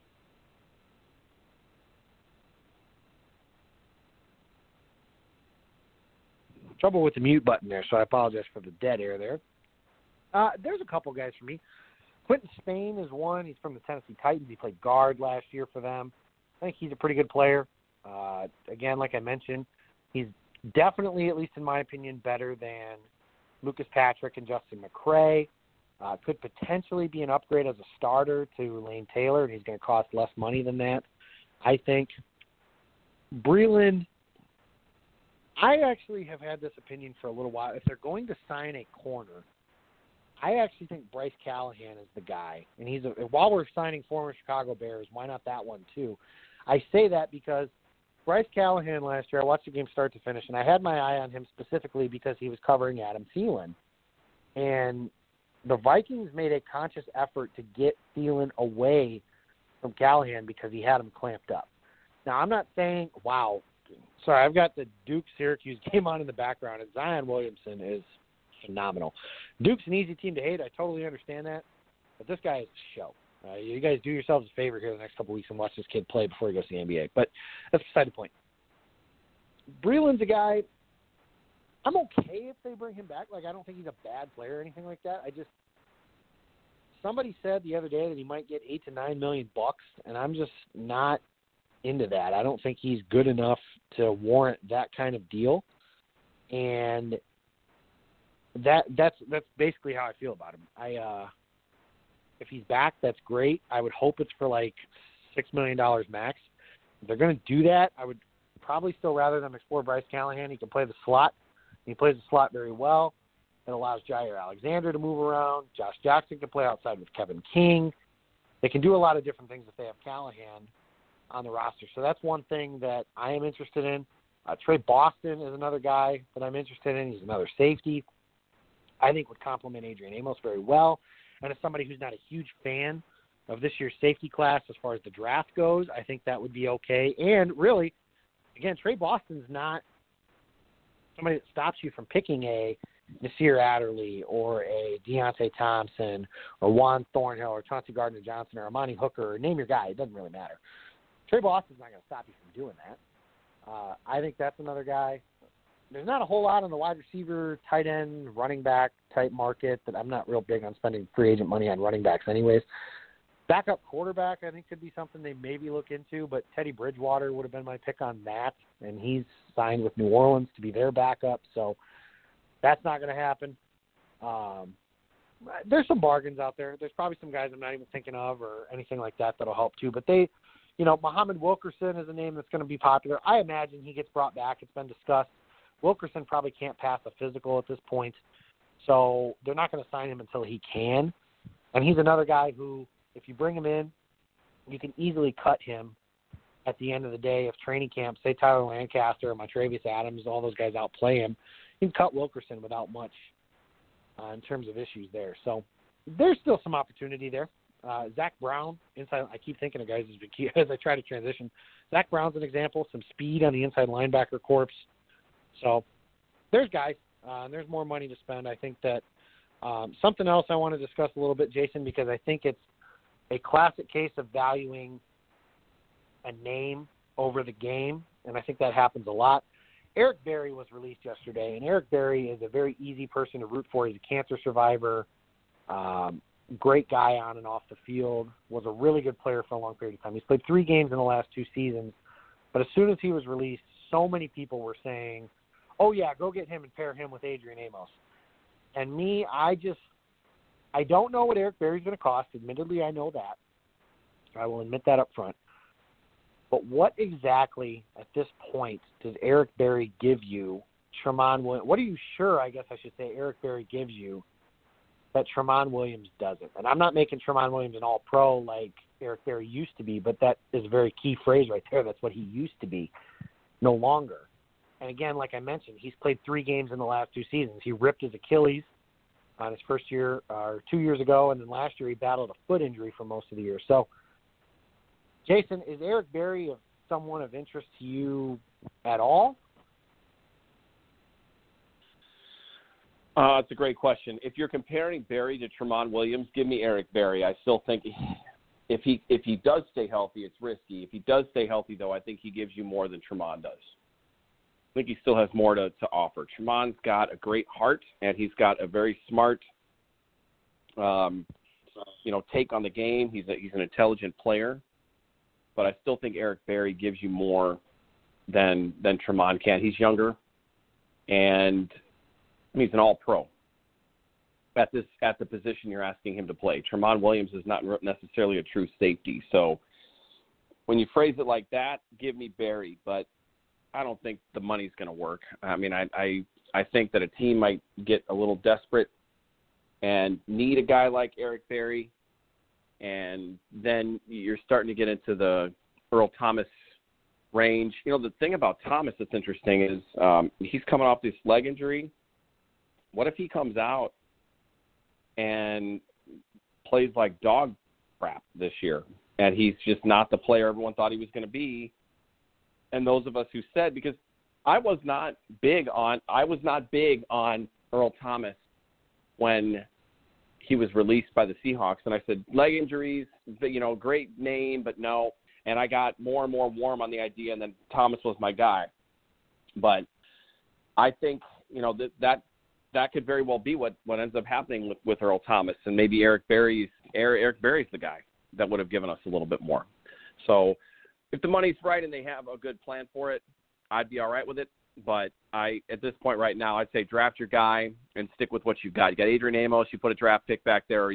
Trouble with the mute button there, so I apologize for the dead air there. There's a couple guys for me. Quentin Spain is one. He's from the Tennessee Titans. He played guard last year for them. I think he's a pretty good player. Again, like I mentioned, he's definitely, at least in my opinion, better than Lucas Patrick and Justin McCray. Could potentially be an upgrade as a starter to Lane Taylor, and he's going to cost less money than that. I think Breeland, I actually have had this opinion for a little while. If they're going to sign a corner, I actually think Bryce Callahan is the guy. And while we're signing former Chicago Bears, why not that one too? I say that because Bryce Callahan last year, I watched the game start to finish, and I had my eye on him specifically because he was covering Adam Thielen. And the Vikings made a conscious effort to get Thielen away from Callahan because he had him clamped up. Now, I'm not saying, wow. Sorry, I've got the Duke-Syracuse game on in the background, and Zion Williamson is phenomenal. Duke's an easy team to hate. I totally understand that. But this guy is a show. You guys do yourselves a favor here the next couple weeks and watch this kid play before he goes to the NBA. But that's beside the point. Breland's a guy, I'm okay if they bring him back. Like, I don't think he's a bad player or anything like that. Somebody said the other day that he might get $8 to $9 million, and I'm just not into that. I don't think he's good enough to warrant that kind of deal. And that's basically how I feel about him. If he's back, that's great. I would hope it's for like $6 million max. If they're going to do that, I would probably still rather them explore Bryce Callahan. He can play the slot. He plays the slot very well. It allows Jair Alexander to move around. Josh Jackson can play outside with Kevin King. They can do a lot of different things if they have Callahan on the roster. So that's one thing that I am interested in. Trey Boston is another guy that I'm interested in. He's another safety. I think would complement Adrian Amos very well. And as somebody who's not a huge fan of this year's safety class as far as the draft goes, I think that would be okay. And really, again, Trey Boston's not somebody that stops you from picking a Nasir Adderley or a Deontay Thompson or Juan Thornhill or Chauncey Gardner-Johnson or Amani Hooker, or name your guy. It doesn't really matter. Trey Boston's not going to stop you from doing that. I think that's another guy. There's not a whole lot on the wide receiver, tight end, running back type market that I'm not real big on spending free agent money on running backs anyways. Backup quarterback, I think, could be something they maybe look into, but Teddy Bridgewater would have been my pick on that, and he's signed with New Orleans to be their backup, so that's not going to happen. There's some bargains out there. There's probably some guys I'm not even thinking of or anything like that that'll help too, but Muhammad Wilkerson is a name that's going to be popular. I imagine he gets brought back. It's been discussed. Wilkerson probably can't pass a physical at this point, so they're not going to sign him until he can. And he's another guy who, if you bring him in, you can easily cut him at the end of the day. If training camp, say Tyler Lancaster or Montravius Adams, all those guys outplay him, you can cut Wilkerson without much in terms of issues there. So there's still some opportunity there. Zach Brown, inside. I keep thinking of guys as I try to transition. Zach Brown's an example, some speed on the inside linebacker corps. So there's guys, and there's more money to spend. I think that something else I want to discuss a little bit, Jason, because I think it's a classic case of valuing a name over the game, and I think that happens a lot. Eric Berry was released yesterday, and Eric Berry is a very easy person to root for. He's a cancer survivor, great guy on and off the field, was a really good player for a long period of time. He's played 3 games in the last 2 seasons, but as soon as he was released, so many people were saying, oh, yeah, go get him and pair him with Adrian Amos. And me, I don't know what Eric Berry's going to cost. Admittedly, I know that. I will admit that up front. But what exactly, at this point, does Eric Berry give you, Tramon Williams? What are you sure, I guess I should say, Eric Berry gives you that Tramon Williams doesn't? And I'm not making Tramon Williams an all-pro like Eric Berry used to be, but that is a very key phrase right there. That's what he used to be, no longer. And again, like I mentioned, he's played 3 games in the last 2 seasons. He ripped his Achilles on his first year, or 2 years ago, and then last year he battled a foot injury for most of the year. So, Jason, is Eric Berry someone of interest to you at all? It's a great question. If you're comparing Berry to Tramon Williams, give me Eric Berry. I still think if he does stay healthy, it's risky. If he does stay healthy, though, I think he gives you more than Tramon does. I think he still has more to offer. Tramon's got a great heart, and he's got a very smart, take on the game. He's an intelligent player, but I still think Eric Berry gives you more than Tramon can. He's younger, and he's an all-pro at the position you're asking him to play. Tramon Williams is not necessarily a true safety. So when you phrase it like that, give me Berry, but I don't think the money's going to work. I mean, I think that a team might get a little desperate and need a guy like Eric Berry, and then you're starting to get into the Earl Thomas range. The thing about Thomas that's interesting is he's coming off this leg injury. What if he comes out and plays like dog crap this year, and he's just not the player everyone thought he was going to be? And those of us who said, because I was not big on Earl Thomas when he was released by the Seahawks. And I said, leg injuries, great name, but no. And I got more and more warm on the idea, and then Thomas was my guy. But I think, that could very well be what ends up happening with Earl Thomas, and maybe Eric Berry's the guy that would have given us a little bit more. So if the money's right and they have a good plan for it, I'd be all right with it. But at this point right now, I'd say draft your guy and stick with what you've got. You got Adrian Amos, you put a draft pick back there, or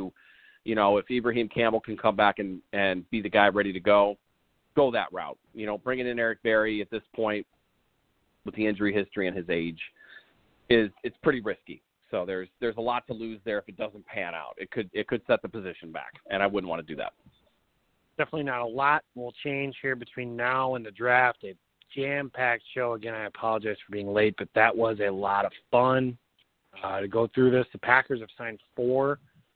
if Ibrahim Campbell can come back and be the guy ready to go that route. Bringing in Eric Berry at this point with the injury history and his age it's pretty risky. So there's a lot to lose there if it doesn't pan out. It could set the position back, and I wouldn't want to do that. Definitely not a lot will change here between now and the draft. A jam-packed show. Again, I apologize for being late, but that was a lot of fun to go through this. The Packers have signed 4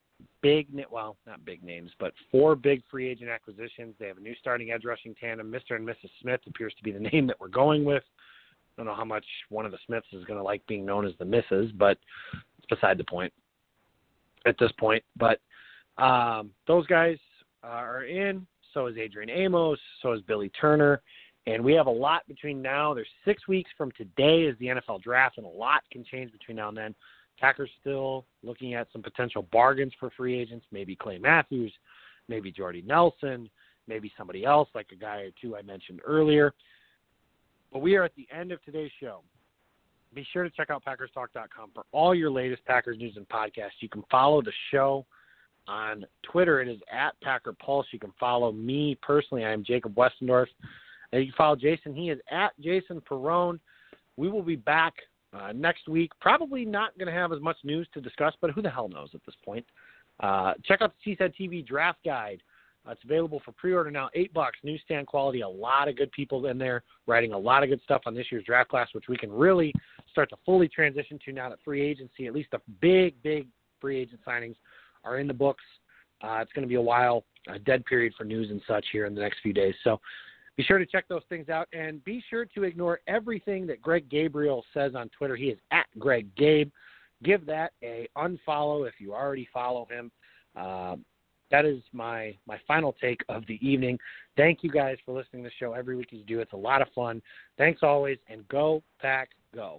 not big names, but 4 big free agent acquisitions. They have a new starting edge rushing tandem. Mr. and Mrs. Smith appears to be the name that we're going with. I don't know how much one of the Smiths is going to like being known as the Misses, but it's beside the point at this point. But those guys are in. So is Adrian Amos. So is Billy Turner. And we have a lot between now. There's 6 weeks from today is the NFL draft, and a lot can change between now and then. Packers still looking at some potential bargains for free agents, maybe Clay Matthews, maybe Jordy Nelson, maybe somebody else like a guy or two I mentioned earlier. But we are at the end of today's show. Be sure to check out PackersTalk.com for all your latest Packers news and podcasts. You can follow the show on Twitter. It is @PackerPulse. You can follow me personally. I am Jacob Westendorf. And you can follow Jason. He is @JasonPerrone. We will be back next week. Probably not going to have as much news to discuss, but who the hell knows at this point. Check out the Cheesehead TV Draft Guide. It's available for pre-order now, $8, newsstand quality. A lot of good people in there writing a lot of good stuff on this year's draft class, which we can really start to fully transition to now that free agency, at least the big free agent signings are in the books. It's going to be a dead period for news and such here in the next few days. So be sure to check those things out, and be sure to ignore everything that Greg Gabriel says on Twitter. He is @GregGabe. Give that a unfollow if you already follow him. That is my final take of the evening. Thank you guys for listening to the show every week as you do. It's a lot of fun. Thanks always, and go Pack, go.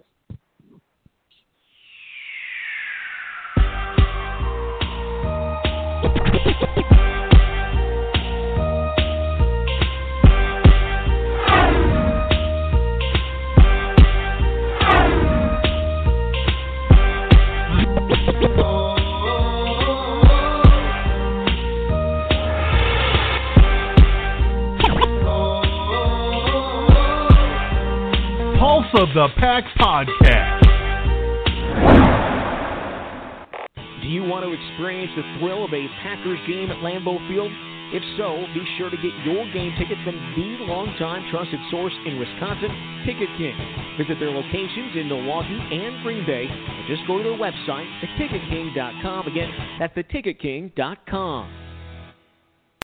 Of the Pack Podcast. Do you want to experience the thrill of a Packers game at Lambeau Field? If so, be sure to get your game tickets from the longtime trusted source in Wisconsin, Ticket King. Visit their locations in Milwaukee and Green Bay, and just go to their website, theticketking.com. Again, that's theticketking.com.